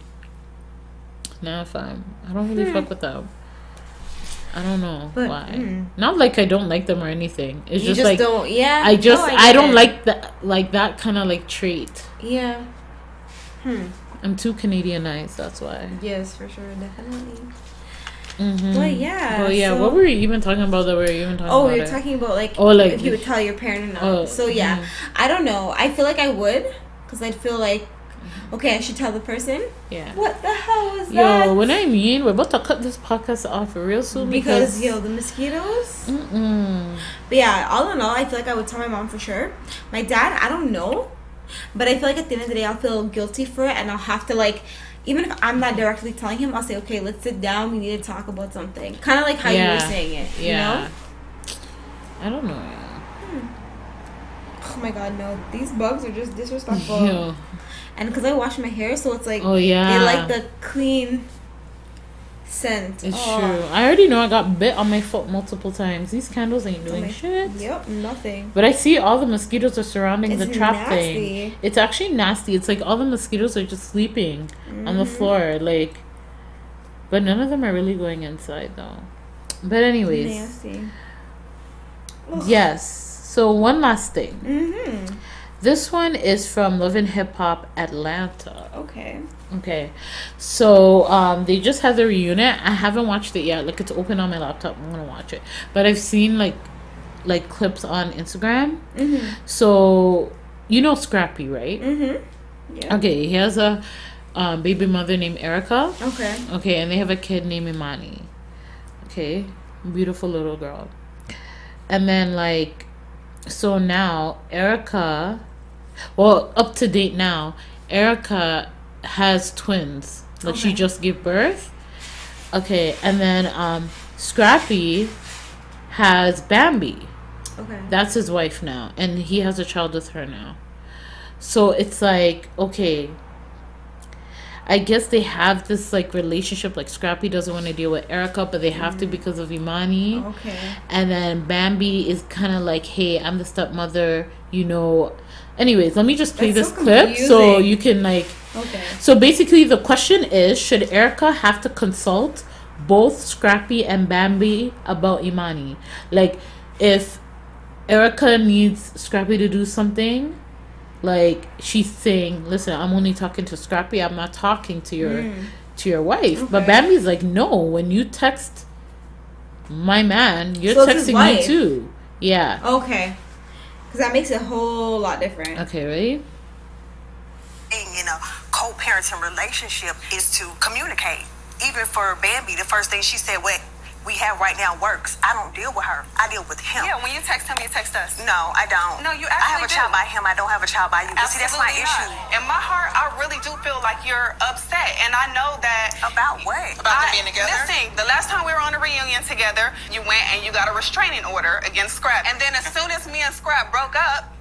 Nah, fam. I don't really Hmm. fuck with them. I don't know But, why. hmm. Not like I don't like them or anything. It's You just, just like don't. Yeah. I just no, I, get don't it. like that like that kind of like trait. Yeah. Hmm. I'm too Canadianized. That's why. Yes, for sure, definitely. Mm-hmm. But yeah. But yeah, so- what were we even talking about? That we were even talking Oh, about. you're it? talking about like, Oh, like- if you would tell your parent or not. Oh, so yeah, mhm. I don't know. I feel like I would, because I'd feel like, okay, I should tell the person. Yeah. What the hell was that? Yo, when I mean we're about to cut this podcast off real soon because because, yo, the mosquitoes. Mm-mm. But yeah, all in all, I feel like I would tell my mom for sure. My dad, I don't know. But I feel like at the end of the day, I'll feel guilty for it, and I'll have to like, even if I'm not directly telling him, I'll say, okay, let's sit down. We need to talk about something. Kind of like how Yeah. you were saying it. You Yeah. know? I don't know. Oh my god, no! These bugs are just disrespectful. Yo. And because I wash my hair, so it's like Oh, yeah. they like the clean scent. It's Oh. true. I already know I got bit on my foot multiple times. These candles ain't On doing my- shit. Yep, nothing. But I see all the mosquitoes are surrounding It's the trap nasty. thing. It's actually nasty. It's like all the mosquitoes are just sleeping on the Mm-hmm. floor. Like, but none of them are really going inside though. But anyways, Nasty. yes. So one last thing. Mm-hmm. This one is from Love and Hip Hop Atlanta. Okay. Okay, so um, they just had the reunion. I haven't watched it yet. Like, it's open on my laptop. I'm gonna watch it, but I've seen like like clips on Instagram. Mm-hmm. So you know Scrappy, right? Mm-hmm. Yeah. Okay, he has a um, baby mother named Erica. Okay. Okay, and they have a kid named Imani. Okay, beautiful little girl. And then like, so now Erica, well, up to date now, Erica has twins. Like, she Okay. just gave birth. Okay, and then um, Scrappy has Bambi. Okay. That's his wife now, and he has a child with her now. So it's like, okay, I guess they have this like relationship. Like, Scrappy doesn't want to deal with Erica, but they have to because of Imani. Okay. And then Bambi is kind of like, hey, I'm the stepmother, you know. Anyways, let me just play That's this so clip so confusing. you can like. Okay. So basically, the question is, should Erica have to consult both Scrappy and Bambi about Imani? Like, if Erica needs Scrappy to do something, like, she's saying, listen, I'm only talking to Scrappy, I'm not talking to your to your wife. But Okay. Bambi's like, no, when you text my man, you're So it's his texting me wife. too. Yeah. Okay. Because that makes it a whole lot different. Okay, ready? In a co-parenting relationship is to communicate. Even for Bambi, the first thing she said, what we have right now works. I don't deal with her. I deal with him. Yeah, when you text him, you text us. No, I don't. No, you I have a actually child do. by him. I don't have a child by you. But see, that's my Absolutely issue. not. In my heart, I really do feel like you're upset, and I know that. About what? About them being together? Listen, the last time we were on a reunion together, you went and you got a restraining order against Scrap. And then as soon as me and Scrap broke up,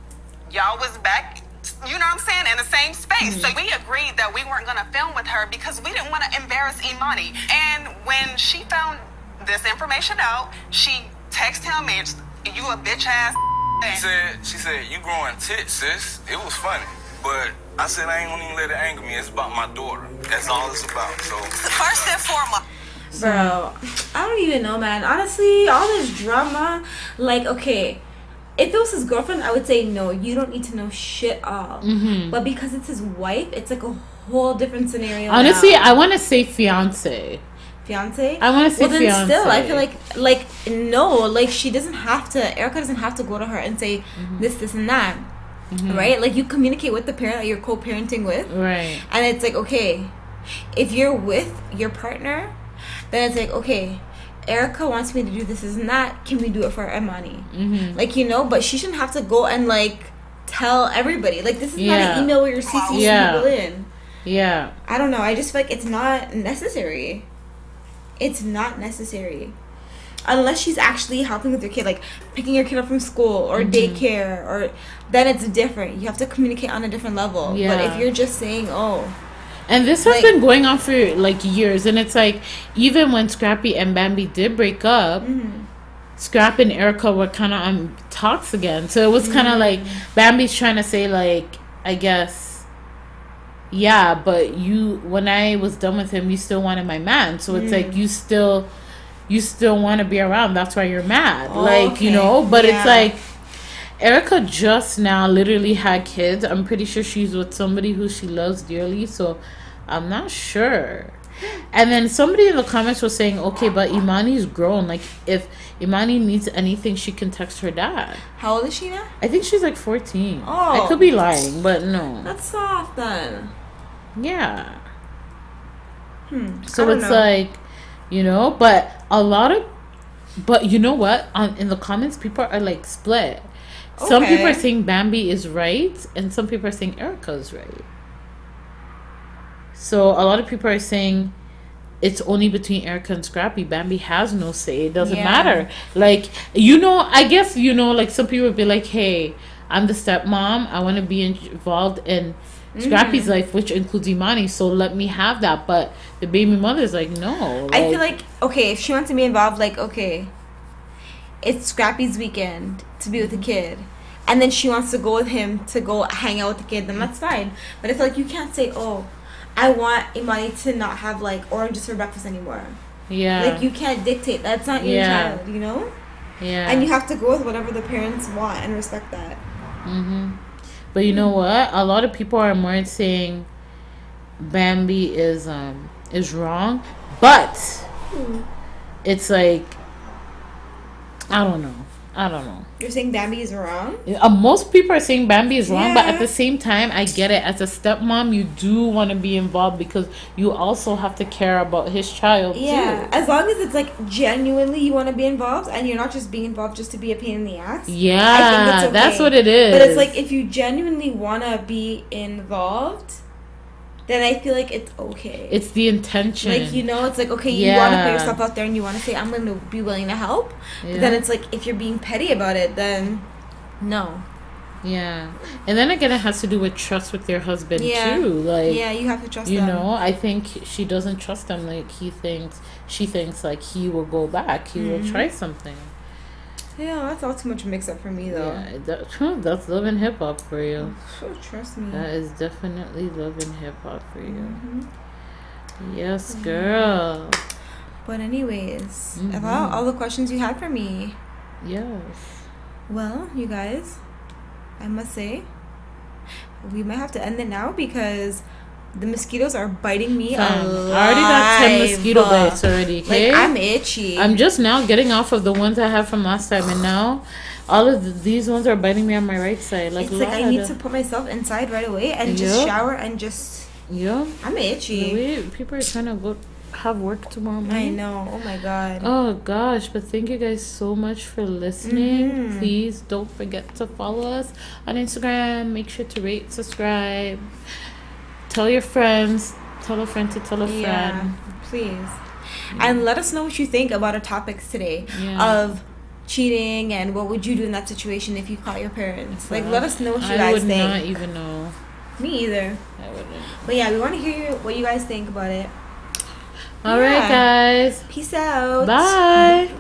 y'all was back, you know what I'm saying, in the same space. So we agreed that we weren't going to film with her because we didn't want to embarrass Imani. And when she found this information out, she texted him and you a bitch ass. She said, she said, you growing tits, sis. It was funny. But I said, I ain't gonna even let it anger me. It's about my daughter. That's all it's about. So First and foremost. Bro, I don't even know, man. Honestly, all this drama, like, okay, if it was his girlfriend, I would say no, you don't need to know shit all. Mm-hmm. But because it's his wife, it's like a whole different scenario. Honestly, now. I want to say fiance. Fiance. I want to say Well, then fiance. still, I feel like, like, no, like, she doesn't have to, Erica doesn't have to go to her and say Mm-hmm. this, this, and that. Right? Like, you communicate with the parent that you're co-parenting with. Right. And it's like, okay, if you're with your partner, then it's like, okay, Erica wants me to do this, this, and that. Can we do it for Imani? Mm-hmm. Like, you know, but she shouldn't have to go and, like, tell everybody. Like, this is not Yeah. an email where you're C C'ing Yeah. people in. Yeah. I don't know. I just feel like it's not necessary. It's not necessary. Unless she's actually helping with your kid, like picking your kid up from school or Mm-hmm. daycare, or then it's different. You have to communicate on a different level. But Yeah. if you're just saying, oh, And this has Like- been going on for like years, and it's like, even when Scrappy and Bambi did break up, Mm-hmm. Scrap and Erica were kind of on talks again. So it was kind of Mm. like Bambi's trying to say, like, I guess, yeah, but you, when I was done with him, you still wanted my man. So it's Mm. like, you still, you still want to be around. That's why you're mad. Like, you Okay. know, but Yeah. it's like, Erica just now literally had kids. I'm pretty sure she's with somebody who she loves dearly. So I'm not sure. And then somebody in the comments was saying, okay, but Imani's grown. Like, if Imani needs anything, she can text her dad. how old is she now? I think she's like fourteen. Oh. I could be lying, but no. That's soft then. Yeah. Hmm. So I don't it's know. like, you know, but a lot of, but you know what? On in the comments, people are like split, Some Okay. people are saying Bambi is right, and some people are saying Erica is right. So a lot of people are saying it's only between Erica and Scrappy. Bambi has no say. It doesn't Yeah. matter. Like, you know, I guess, you know, like some people would be like, hey, I'm the stepmom. I want to be involved in Scrappy's Mm-hmm. life, which includes Imani. So let me have that. But the baby mother's like, no. I feel like, okay, if she wants to be involved, like, okay, it's Scrappy's weekend to be with the kid. And then she wants to go with him to go hang out with the kid, then that's fine. But I feel like you can't say, oh, I want Imani to not have, like, oranges for breakfast anymore. Yeah. Like, you can't dictate. That's not your Yeah. child, you know? Yeah. And you have to go with whatever the parents want and respect that. Mm-hmm. But you know what? A lot of people are more saying Bambi is um is wrong, but it's like, I don't know. I don't know. You're saying Bambi is wrong? Uh, most people are saying Bambi is wrong, but at Yeah. the same time, I get it. As a stepmom, you do want to be involved because you also have to care about his child Yeah. too. As long as it's, like, genuinely you want to be involved and you're not just being involved just to be a pain in the ass. Yeah, I think it's okay. that's what it is. But it's like, if you genuinely want to be involved, then I feel like it's okay. it's the intention. Like, you know, it's like, okay, you want to put Yeah. yourself out there and you want to say, I'm going to be willing to help. Yeah. But then it's like, if you're being petty about it, then no. Yeah, and then again, it has to do with trust with your husband Yeah. too. Like, Yeah, you have to trust you them. know, I think she doesn't trust him. Like, he thinks, she thinks like he will go back. He will Mm-hmm. try something. Yeah, that's all too much mix up for me, though. Yeah, that, that's love and hip hop for you. So trust me. That is definitely love and hip hop for you. Mm-hmm. Yes, girl. But anyways, Mhm. about all the questions you had for me, Yes. well, you guys, I must say, we might have to end it now because the mosquitoes are biting me Fam, alive. I already got ten mosquito bites already. Okay. Like, I'm itchy. I'm just now getting off of the ones I had from last time, and now all of the, these ones are biting me on my right side. Like, it's like I Lord. need to put myself inside right away and just Yup. shower and just. Yeah. I'm The itchy. way people are trying to go have work tomorrow morning. I know. Oh my god. Oh gosh, but thank you guys so much for listening. Mhm. Please don't forget to follow us on Instagram. Make sure to rate, subscribe, tell your friends, tell a friend to tell a Yeah, friend. please. And let us know what you think about our topics today Yeah. of cheating and what would you do in that situation if you caught your parents. Like, let us know what you I guys would think. not even know. Me either. I wouldn't. But yeah, we want to hear what you guys think about it. All right, Yeah. guys. Peace out. Bye.